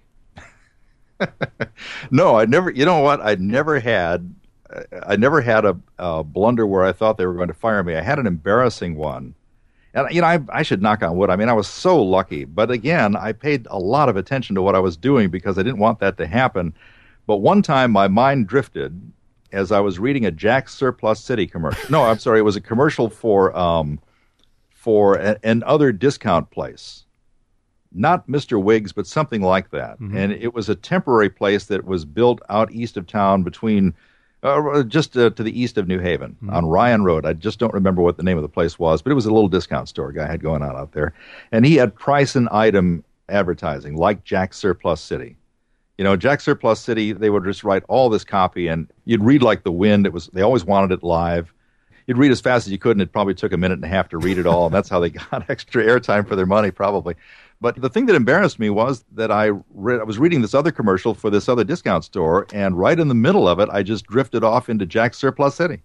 No, I never, you know what? I never had, I never had a, a blunder where I thought they were going to fire me. I had an embarrassing one. And, you know, I, I should knock on wood. I mean, I was so lucky. But again, I paid a lot of attention to what I was doing because I didn't want that to happen. But one time my mind drifted as I was reading a Jack's Surplus City commercial. No, I'm sorry. It was a commercial for, um, for a, an other discount place. Not Mister Wiggs, but something like that. Mm-hmm. And it was a temporary place that was built out east of town between, uh, just uh, to the east of New Haven, mm-hmm. on Ryan Road. I just don't remember what the name of the place was, but it was a little discount store guy had going on out there. And he had price and item advertising, like Jack's Surplus City. You know, Jack's Surplus City, they would just write all this copy, and you'd read like the wind. It was They always wanted it live. You'd read as fast as you could, and it probably took a minute and a half to read it all, and that's how they got extra airtime for their money, probably. But the thing that embarrassed me was that I read, I was reading this other commercial for this other discount store, and right in the middle of it, I just drifted off into Jack's Surplus City.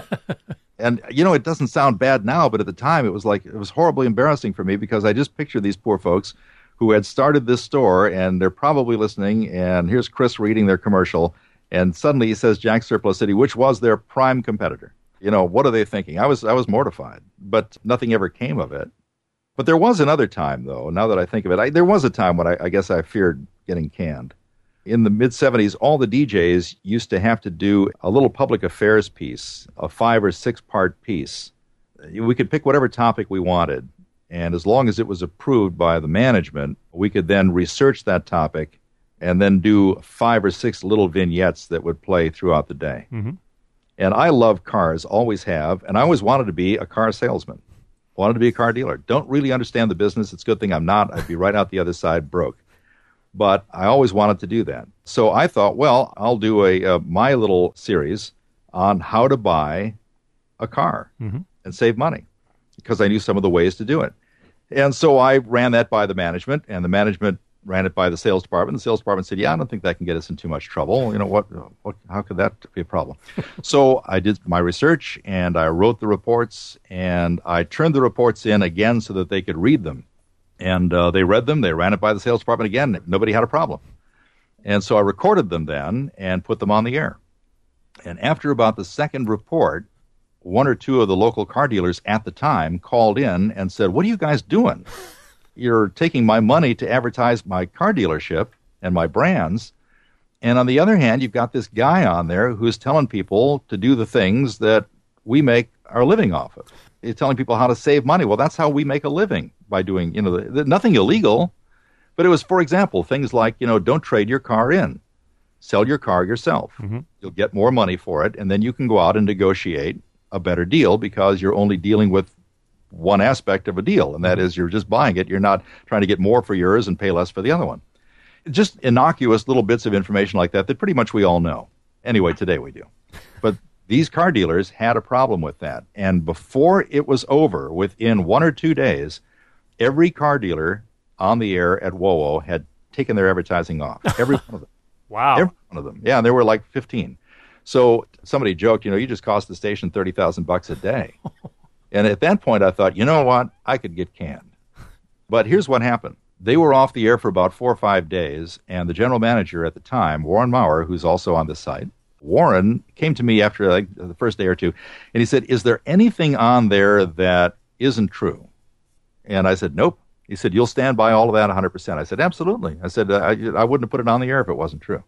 And, you know, it doesn't sound bad now, but at the time, it was like, it was horribly embarrassing for me because I just pictured these poor folks who had started this store, and they're probably listening, and here's Chris reading their commercial, and suddenly he says Jack's Surplus City, which was their prime competitor. You know, what are they thinking? I was I was mortified, but nothing ever came of it. But there was another time, though, now that I think of it. I, there was a time when I, I guess I feared getting canned. In the mid-seventies, all the D Js used to have to do a little public affairs piece, a five- or six-part piece. We could pick whatever topic we wanted, and as long as it was approved by the management, we could then research that topic and then do five or six little vignettes that would play throughout the day. Mm-hmm. And I love cars, always have, and I always wanted to be a car salesman. Wanted to be a car dealer. Don't really understand the business. It's a good thing I'm not. I'd be right out the other side broke. But I always wanted to do that. So I thought, well, I'll do a uh, my little series on how to buy a car mm-hmm. and save money because I knew some of the ways to do it. And so I ran that by the management, and the management ran it by the sales department. The sales department said, yeah, I don't think that can get us in too much trouble. You know, what? what how could that be a problem? So I did my research, and I wrote the reports, and I turned the reports in again so that they could read them. And uh, they read them. They ran it by the sales department again. Nobody had a problem. And so I recorded them then and put them on the air. And after about the second report, one or two of the local car dealers at the time called in and said, what are you guys doing? You're taking my money to advertise my car dealership and my brands. And on the other hand, you've got this guy on there who's telling people to do the things that we make our living off of. He's telling people how to save money. Well, that's how we make a living, by doing, you know, the, the, nothing illegal. But it was, for example, things like, you know, don't trade your car in. Sell your car yourself. Mm-hmm. You'll get more money for it, and then you can go out and negotiate a better deal because you're only dealing with one aspect of a deal, and that is you're just buying it. You're not trying to get more for yours and pay less for the other one. Just innocuous little bits of information like that that pretty much we all know. Anyway, today we do. But these car dealers had a problem with that. And before it was over, within one or two days, every car dealer on the air at W O W had taken their advertising off. Every one of them. Wow. Every one of them. Yeah, and there were like fifteen. So somebody joked, you know, you just cost the station thirty thousand bucks a day. And at that point, I thought, you know what? I could get canned. But here's what happened. They were off the air for about four or five days, and the general manager at the time, Warren Maurer, who's also on the site, Warren came to me after like, the first day or two, and he said, is there anything on there that isn't true? And I said, nope. He said, you'll stand by all of that one hundred percent. I said, absolutely. I said, I, I wouldn't have put it on the air if it wasn't true.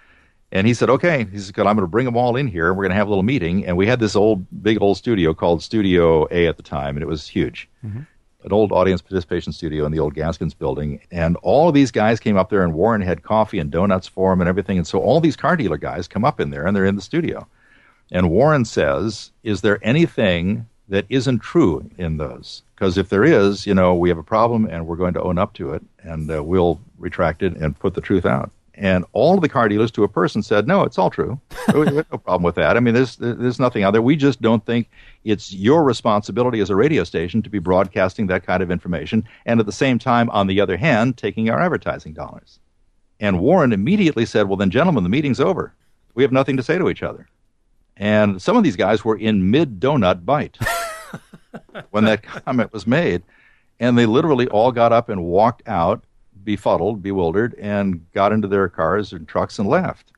And he said, okay. He said, I'm going to bring them all in here, and we're going to have a little meeting. And we had this old, big old studio called Studio A at the time, and it was huge. Mm-hmm. An old audience participation studio in the old Gaskins building. And all of these guys came up there, and Warren had coffee and donuts for them and everything. And so all these car dealer guys come up in there, and they're in the studio. And Warren says, is there anything that isn't true in those? Because if there is, you know, we have a problem, and we're going to own up to it, and uh, we'll retract it and put the truth out. And all of the car dealers to a person said, no, it's all true. We have no problem with that. I mean, there's there's nothing out there. We just don't think it's your responsibility as a radio station to be broadcasting that kind of information, and at the same time, on the other hand, taking our advertising dollars. And Warren immediately said, well, then, gentlemen, the meeting's over. We have nothing to say to each other. And some of these guys were in mid-donut bite when that comment was made, and they literally all got up and walked out, befuddled, bewildered, and got into their cars and trucks and left.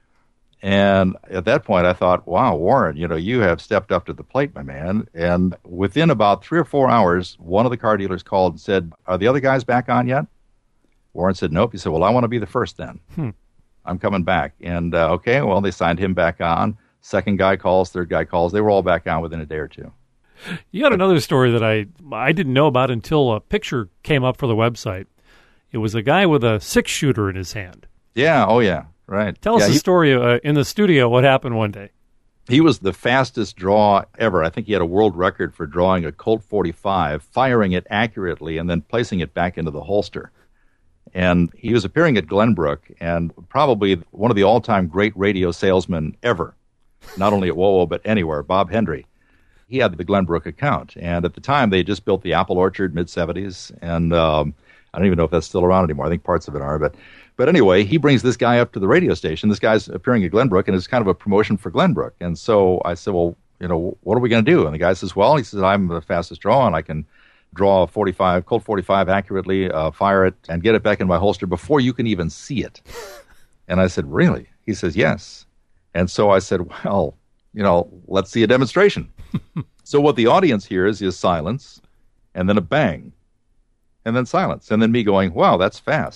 And at that point, I thought, wow, Warren, you know, you have stepped up to the plate, my man. And within about three or four hours, one of the car dealers called and said, are the other guys back on yet? Warren said, nope. He said, well, I want to be the first then. Hmm. I'm coming back. And, uh, okay, well, they signed him back on. Second guy calls, third guy calls. They were all back on within a day or two. You got another story that I I didn't know about until a picture came up for the website. It was a guy with a six-shooter in his hand. Yeah, oh yeah, right. Tell us yeah, the he, story uh, in the studio, what happened one day. He was the fastest draw ever. I think he had a world record for drawing a Colt forty-five, firing it accurately, and then placing it back into the holster. And he was appearing at Glenbrook, and probably one of the all-time great radio salesmen ever, not only at WoWo, but anywhere, Bob Hendry. He had the Glenbrook account, and at the time, they just built the Apple Orchard, mid-seventies, and um, I don't even know if that's still around anymore. I think parts of it are, but but anyway, he brings this guy up to the radio station. This guy's appearing at Glenbrook, and it's kind of a promotion for Glenbrook. And so I said, well, you know, what are we going to do? And the guy says, well, he says, I'm the fastest draw, and I can draw a forty-five, Colt forty-five accurately, uh, fire it, and get it back in my holster before you can even see it. And I said, really? He says, yes. And so I said, well, you know, let's see a demonstration. So what the audience hears is silence, and then a bang, and then silence, and then me going, wow, that's fast.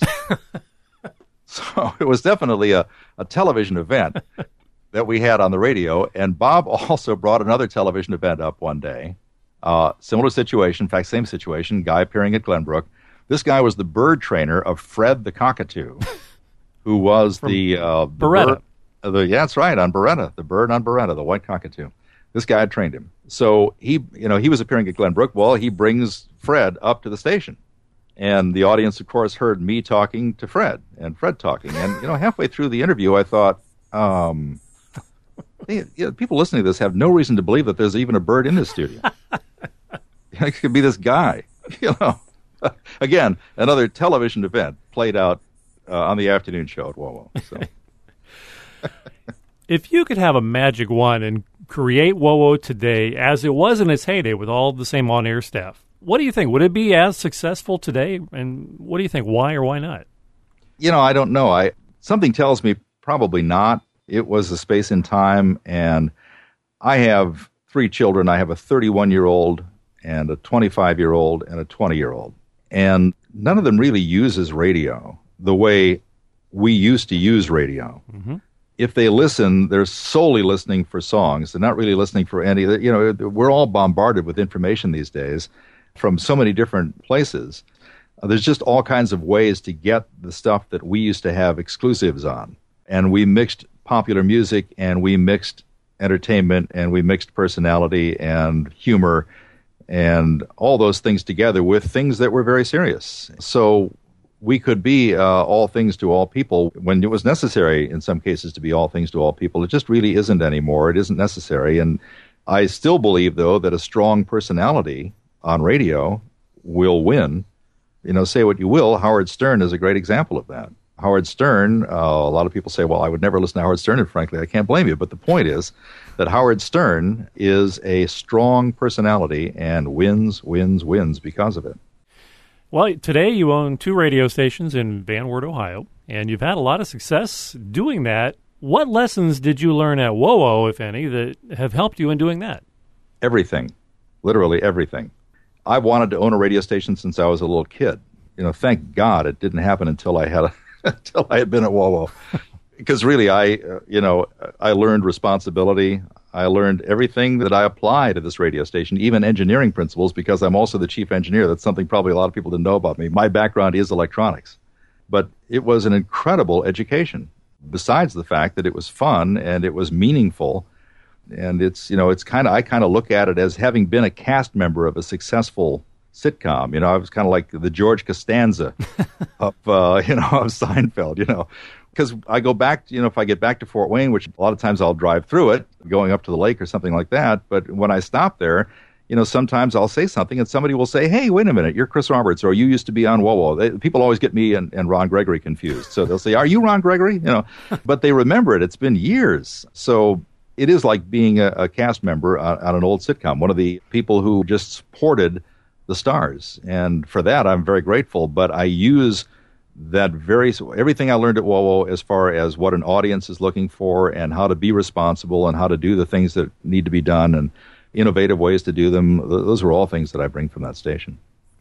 So it was definitely a, a television event that we had on the radio, and Bob also brought another television event up one day. Uh, similar situation, in fact, same situation, guy appearing at Glenbrook. This guy was the bird trainer of Fred the Cockatoo, who was From the... Uh, the Beretta. Bird, uh, the, yeah, that's right, on Beretta, the bird on Beretta, the white cockatoo. This guy had trained him. So he, you know, he was appearing at Glenbrook. Well, he brings Fred up to the station. And the audience, of course, heard me talking to Fred and Fred talking. And, you know, halfway through the interview, I thought, um, they, you know, people listening to this have no reason to believe that there's even a bird in this studio. It could be this guy, you know. Again, another television event played out uh, on the afternoon show at WoWo. So. If you could have a magic wand and create WoWo today as it was in its heyday with all the same on-air staff, what do you think? Would it be as successful today? And what do you think? Why or why not? You know, I don't know. I something tells me probably not. It was a space in time, and I have three children. I have a thirty-one-year-old and a twenty-five-year-old and a twenty-year-old. And none of them really uses radio the way we used to use radio. Mm-hmm. If they listen, they're solely listening for songs. They're not really listening for any, you know, we're all bombarded with information these days from so many different places. Uh, there's just all kinds of ways to get the stuff that we used to have exclusives on. And we mixed popular music, and we mixed entertainment, and we mixed personality and humor and all those things together with things that were very serious. So we could be uh, all things to all people when it was necessary in some cases to be all things to all people. It just really isn't anymore. It isn't necessary. And I still believe, though, that a strong personality on radio will win. You know, say what you will, Howard Stern is a great example of that. Howard Stern, uh, a lot of people say, well, I would never listen to Howard Stern, and frankly, I can't blame you. But the point is that Howard Stern is a strong personality and wins, wins, wins because of it. Well, today you own two radio stations in Van Wert, Ohio, and you've had a lot of success doing that. What lessons did you learn at WoWo, if any, that have helped you in doing that? Everything. Literally everything. I've wanted to own a radio station since I was a little kid. You know, thank God it didn't happen until I had a, until I had been at WoWo. Because really, I, uh, you know, I learned responsibility. I learned everything that I apply to this radio station, even engineering principles, because I'm also the chief engineer. That's something probably a lot of people didn't know about me. My background is electronics. But it was an incredible education, besides the fact that it was fun and it was meaningful. And it's, you know, it's kind of, I kind of look at it as having been a cast member of a successful sitcom. You know, I was kind of like the George Costanza of, uh, you know, of Seinfeld, you know. Because I go back, you know, if I get back to Fort Wayne, which a lot of times I'll drive through it, going up to the lake or something like that. But when I stop there, you know, sometimes I'll say something and somebody will say, hey, wait a minute, you're Chris Roberts, or you used to be on WoWo. They, people always get me and, and Ron Gregory confused. So they'll say, are you Ron Gregory? You know, but they remember it. It's been years. So it is like being a, a cast member on, on an old sitcom, one of the people who just supported the stars. And for that, I'm very grateful. But I use that very everything I learned at W O W O as far as what an audience is looking for and how to be responsible and how to do the things that need to be done and innovative ways to do them, those were all things that I bring from that station.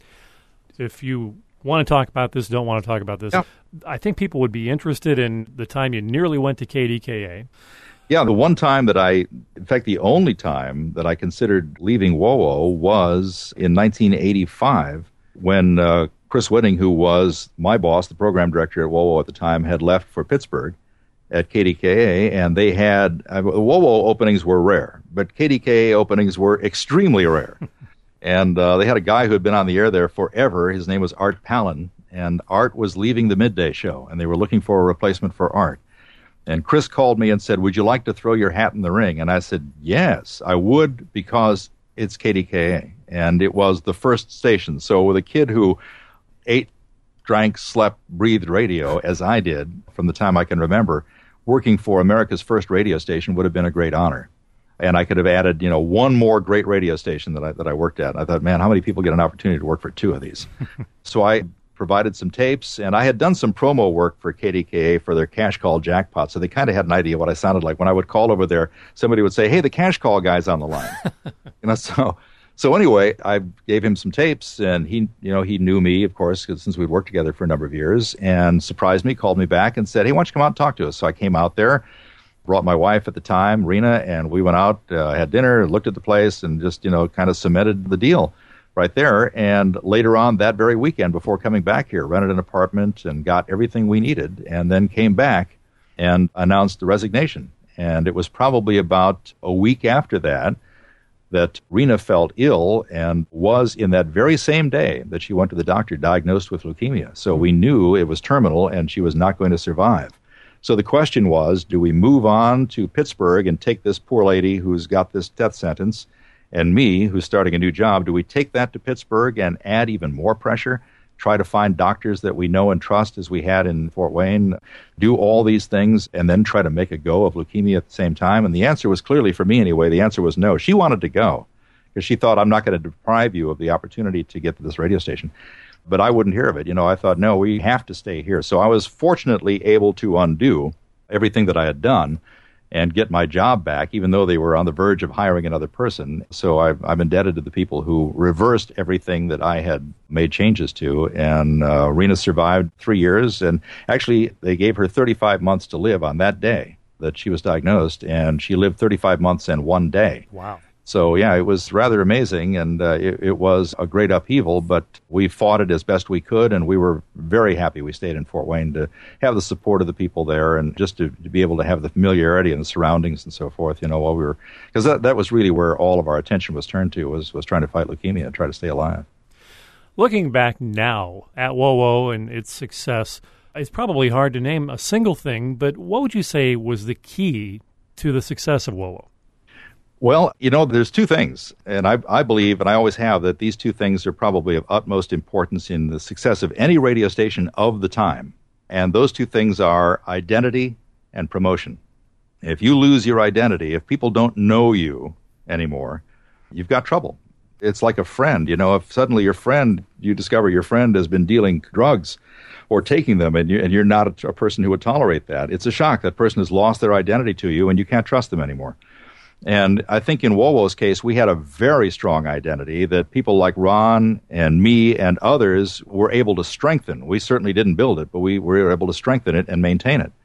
If you want to talk about this, don't want to talk about this, yeah. I think people would be interested in the time you nearly went to K D K A. Yeah, the one time that I, in fact, the only time that I considered leaving W O W O was in nineteen eighty-five when uh, Chris Whitting, who was my boss, the program director at W O W O at the time, had left for Pittsburgh at K D K A, and they had, uh, W O W O openings were rare, but K D K A openings were extremely rare. And uh, they had a guy who had been on the air there forever. His name was Art Palin, and Art was leaving the midday show, and they were looking for a replacement for Art. And Chris called me and said, would you like to throw your hat in the ring? And I said, yes, I would, because it's K D K A, and it was the first station. So with a kid who ate, drank, slept, breathed radio, as I did from the time I can remember, working for America's first radio station would have been a great honor. And I could have added, you know, one more great radio station that I that I worked at. I thought, man, how many people get an opportunity to work for two of these? So I provided some tapes, and I had done some promo work for K D K A for their cash call jackpot, so they kind of had an idea what I sounded like. When I would call over there, somebody would say, hey, the cash call guy's on the line. you know, so so anyway, I gave him some tapes, and he, you know, he knew me, of course, 'cause since we'd worked together for a number of years, and surprised me, called me back, and said, hey, why don't you come out and talk to us? So I came out there, brought my wife at the time, Rena, and we went out, uh, had dinner, looked at the place, and just, you know, kind of cemented the deal right there. And later on that very weekend, before coming back here, rented an apartment and got everything we needed, and then came back and announced the resignation. And it was probably about a week after that that Rena felt ill and was, in that very same day that she went to the doctor, diagnosed with leukemia. So we knew it was terminal and she was not going to survive. So the question was, do we move on to Pittsburgh and take this poor lady who's got this death sentence, and me, who's starting a new job, do we take that to Pittsburgh and add even more pressure, try to find doctors that we know and trust as we had in Fort Wayne, do all these things, and then try to make a go of leukemia at the same time? And the answer was clearly, for me anyway, the answer was no. She wanted to go because she thought, I'm not going to deprive you of the opportunity to get to this radio station. But I wouldn't hear of it. You know, I thought, no, we have to stay here. So I was fortunately able to undo everything that I had done and get my job back, even though they were on the verge of hiring another person. So I've, I'm indebted to the people who reversed everything that I had made changes to. And uh, Rena survived three years. And actually, they gave her thirty-five months to live on that day that she was diagnosed. And she lived thirty-five months and one day. Wow. So, yeah, it was rather amazing, and uh, it, it was a great upheaval, but we fought it as best we could, and we were very happy we stayed in Fort Wayne to have the support of the people there and just to, to be able to have the familiarity and the surroundings and so forth, you know, while we were, because that, that was really where all of our attention was turned to, was, was trying to fight leukemia and try to stay alive. Looking back now at W O W O and its success, it's probably hard to name a single thing, but what would you say was the key to the success of W O W O? Well, you know, there's two things, and I, I believe, and I always have, that these two things are probably of utmost importance in the success of any radio station of the time. And those two things are identity and promotion. If you lose your identity, if people don't know you anymore, you've got trouble. It's like a friend. You know, if suddenly your friend, you discover your friend has been dealing drugs or taking them, and, you, and you're not a, a person who would tolerate that, it's a shock. That person has lost their identity to you, and you can't trust them anymore. And I think in W O W O's case, we had a very strong identity that people like Ron and me and others were able to strengthen. We certainly didn't build it, but we were able to strengthen it and maintain it.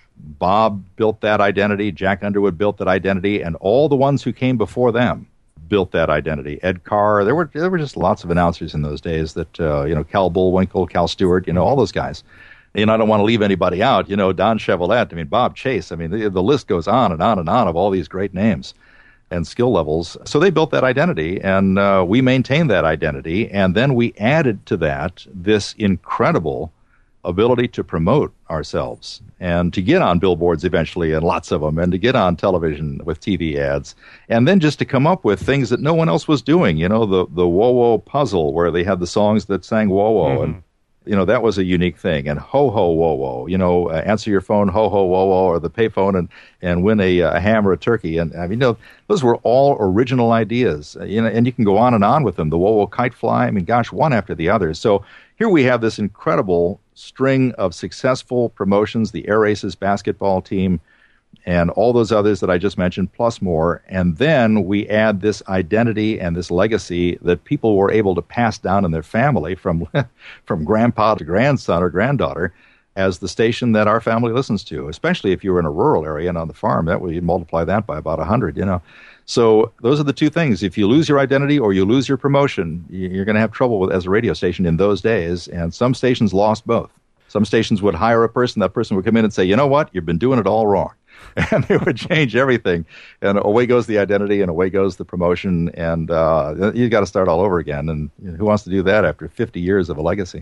Bob built that identity. Jack Underwood built that identity. And all the ones who came before them built that identity. Ed Carr, there were there were just lots of announcers in those days that, uh, you know, Cal Bullwinkle, Cal Stewart, you know, all those guys. And I don't want to leave anybody out, you know, Don Chevrolet, I mean, Bob Chase. I mean, the, the list goes on and on and on of all these great names and skill levels. So they built that identity, and uh, we maintained that identity. And then we added to that this incredible ability to promote ourselves and to get on billboards eventually, and lots of them, and to get on television with T V ads, and then just to come up with things that no one else was doing. You know, the, the W O W O puzzle where they had the songs that sang W O W O, mm-hmm. and you know, that was a unique thing. And ho ho wo wo, you know, uh, answer your phone, ho ho wo wo, or the payphone, and and win a, a ham or a turkey. And I mean, you know, those were all original ideas. Uh, you know, and you can go on and on with them. The W O W O kite fly. I mean, gosh, one after the other. So here we have this incredible string of successful promotions, the Air Aces basketball team, and all those others that I just mentioned, plus more. And then we add this identity and this legacy that people were able to pass down in their family from from grandpa to grandson or granddaughter as the station that our family listens to, especially if you were in a rural area and on the farm. That way you multiply that by about one hundred, you know. So those are the two things. If you lose your identity or you lose your promotion, you're going to have trouble with as a radio station in those days. And some stations lost both. Some stations would hire a person. That person would come in and say, you know what, you've been doing it all wrong. And they would change everything. And away goes the identity and away goes the promotion. And uh, you got to start all over again. And you know, who wants to do that after fifty years of a legacy?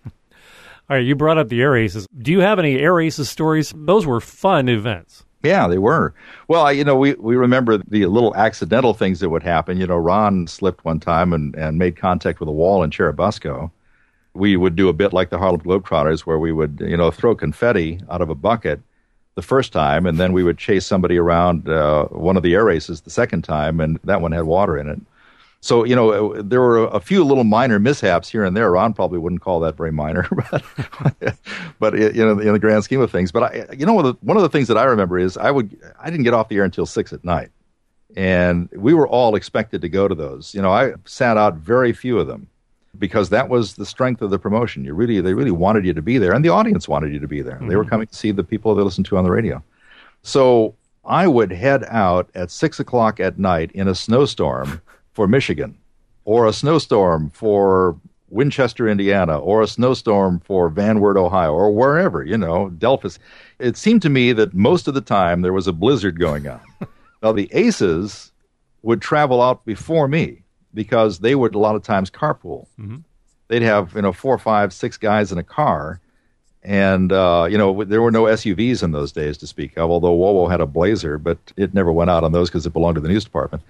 All right, you brought up the Air Aces. Do you have any Air Aces stories? Those were fun events. Yeah, they were. Well, I, you know, we, we remember the little accidental things that would happen. You know, Ron slipped one time and, and made contact with a wall in Churubusco. We would do a bit like the Harlem Globetrotters where we would, you know, throw confetti out of a bucket the first time, and then we would chase somebody around uh, one of the Air Races the second time, and that one had water in it. So, you know, there were a few little minor mishaps here and there. Ron probably wouldn't call that very minor, but, but you know, in the grand scheme of things. But, I, you know, one of, the, one of the things that I remember is I would I didn't get off the air until six at night. And we were all expected to go to those. You know, I sat out very few of them because that was the strength of the promotion. You really, they really wanted you to be there, and the audience wanted you to be there. Mm-hmm. They were coming to see the people they listened to on the radio. So I would head out at six o'clock at night in a snowstorm for Michigan, or a snowstorm for Winchester, Indiana, or a snowstorm for Van Wert, Ohio, or wherever, you know, Delphus. It seemed to me that most of the time there was a blizzard going on. Now, the Aces would travel out before me because they would a lot of times carpool. Mm-hmm. They'd have, you know, four, five, six guys in a car, and, uh, you know, there were no S U Vs in those days to speak of, although WOWO had a Blazer, but it never went out on those because it belonged to the news department.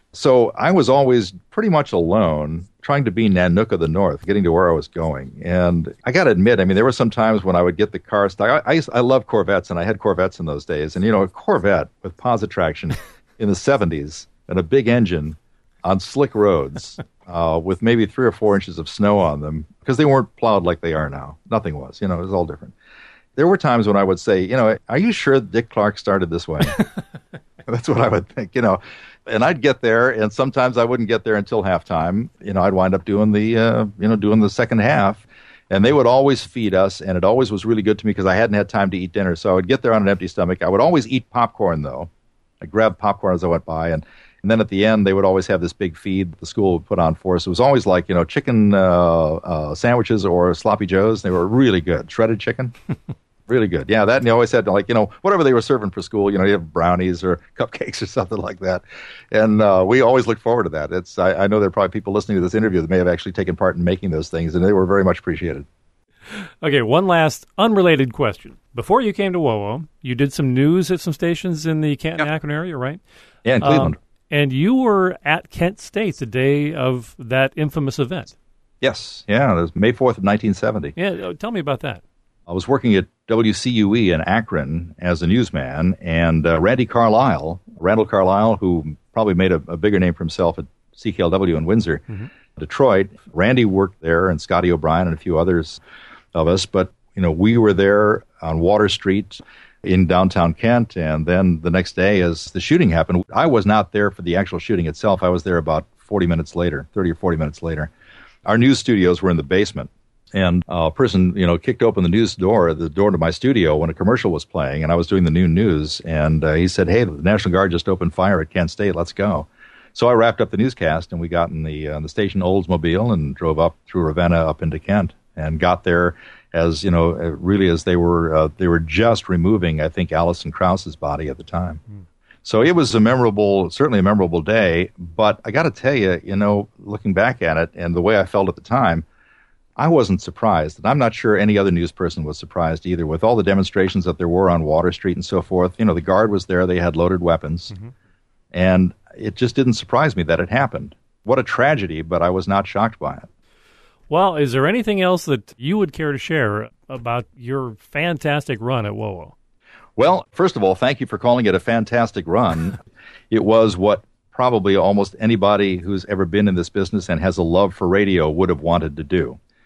So I was always pretty much alone, trying to be Nanook of the North, getting to where I was going. And I got to admit, I mean, there were some times when I would get the car stuck. I, I, I love Corvettes, and I had Corvettes in those days. And, you know, a Corvette with positive traction in the seventies and a big engine on slick roads uh, with maybe three or four inches of snow on them, because they weren't plowed like they are now. Nothing was. You know, it was all different. There were times when I would say, you know, are you sure Dick Clark started this way? That's what I would think, you know. And I'd get there, and sometimes I wouldn't get there until halftime. You know, I'd wind up doing the, uh, you know, doing the second half. And they would always feed us, and it always was really good to me because I hadn't had time to eat dinner. So I would get there on an empty stomach. I would always eat popcorn, though. I grabbed popcorn as I went by, and, and then at the end, they would always have this big feed that the school would put on for us. It was always like, you know, chicken uh, uh, sandwiches or sloppy joes. They were really good. Shredded chicken. Really good. Yeah, that, and you always had, like, you know, whatever they were serving for school, you know, you have brownies or cupcakes or something like that. And uh, we always look forward to that. It's I, I know there are probably people listening to this interview that may have actually taken part in making those things, and they were very much appreciated. Okay, one last unrelated question. Before you came to WOWO, you did some news at some stations in the Canton-Akron area, right? Yeah, in Cleveland. Um, and you were at Kent State the day of that infamous event. Yes, yeah, it was May fourth of nineteen seventy. Yeah, tell me about that. I was working at W C U E in Akron as a newsman, and uh, Randy Carlisle, Randall Carlisle, who probably made a, a bigger name for himself at C K L W in Windsor, mm-hmm. Detroit. Randy worked there, and Scotty O'Brien and a few others of us. But, you know, we were there on Water Street in downtown Kent, and then the next day as the shooting happened, I was not there for the actual shooting itself. I was there about forty minutes later, thirty or forty minutes later. Our news studios were in the basement. And a person, you know, kicked open the news door, the door to my studio when a commercial was playing, and I was doing the noon news. And uh, he said, hey, the National Guard just opened fire at Kent State. Let's go. So I wrapped up the newscast, and we got in the uh, the station Oldsmobile and drove up through Ravenna up into Kent, and got there as, you know, really as they were uh, they were just removing, I think, Alison Krause's body at the time. Mm. So it was a memorable, certainly a memorable day. But I got to tell you, you know, looking back at it and the way I felt at the time, I wasn't surprised, and I'm not sure any other news person was surprised either. With all the demonstrations that there were on Water Street and so forth, you know, the Guard was there, they had loaded weapons, mm-hmm. and it just didn't surprise me that it happened. What a tragedy, but I was not shocked by it. Well, is there anything else that you would care to share about your fantastic run at WOWO? Well, first of all, thank you for calling it a fantastic run. It was what probably almost anybody who's ever been in this business and has a love for radio would have wanted to do.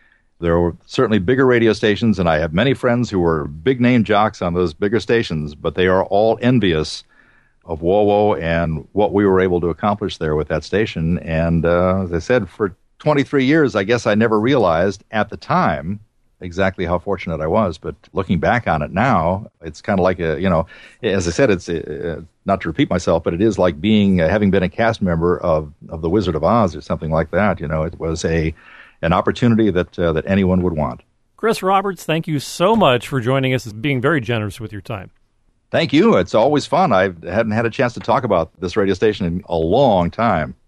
There were certainly bigger radio stations, and I have many friends who were big-name jocks on those bigger stations, but they are all envious of W O W O and what we were able to accomplish there with that station. And uh, as I said, for twenty-three years, I guess I never realized at the time exactly how fortunate I was. But looking back on it now, it's kind of like a, you know, as I said, it's uh, not to repeat myself, but it is like being, uh, having been a cast member of, of The Wizard of Oz or something like that. You know, it was a an opportunity that uh, that anyone would want. Chris Roberts, thank you so much for joining us, being very generous with your time. Thank you. It's always fun. I hadn't had a chance to talk about this radio station in a long time.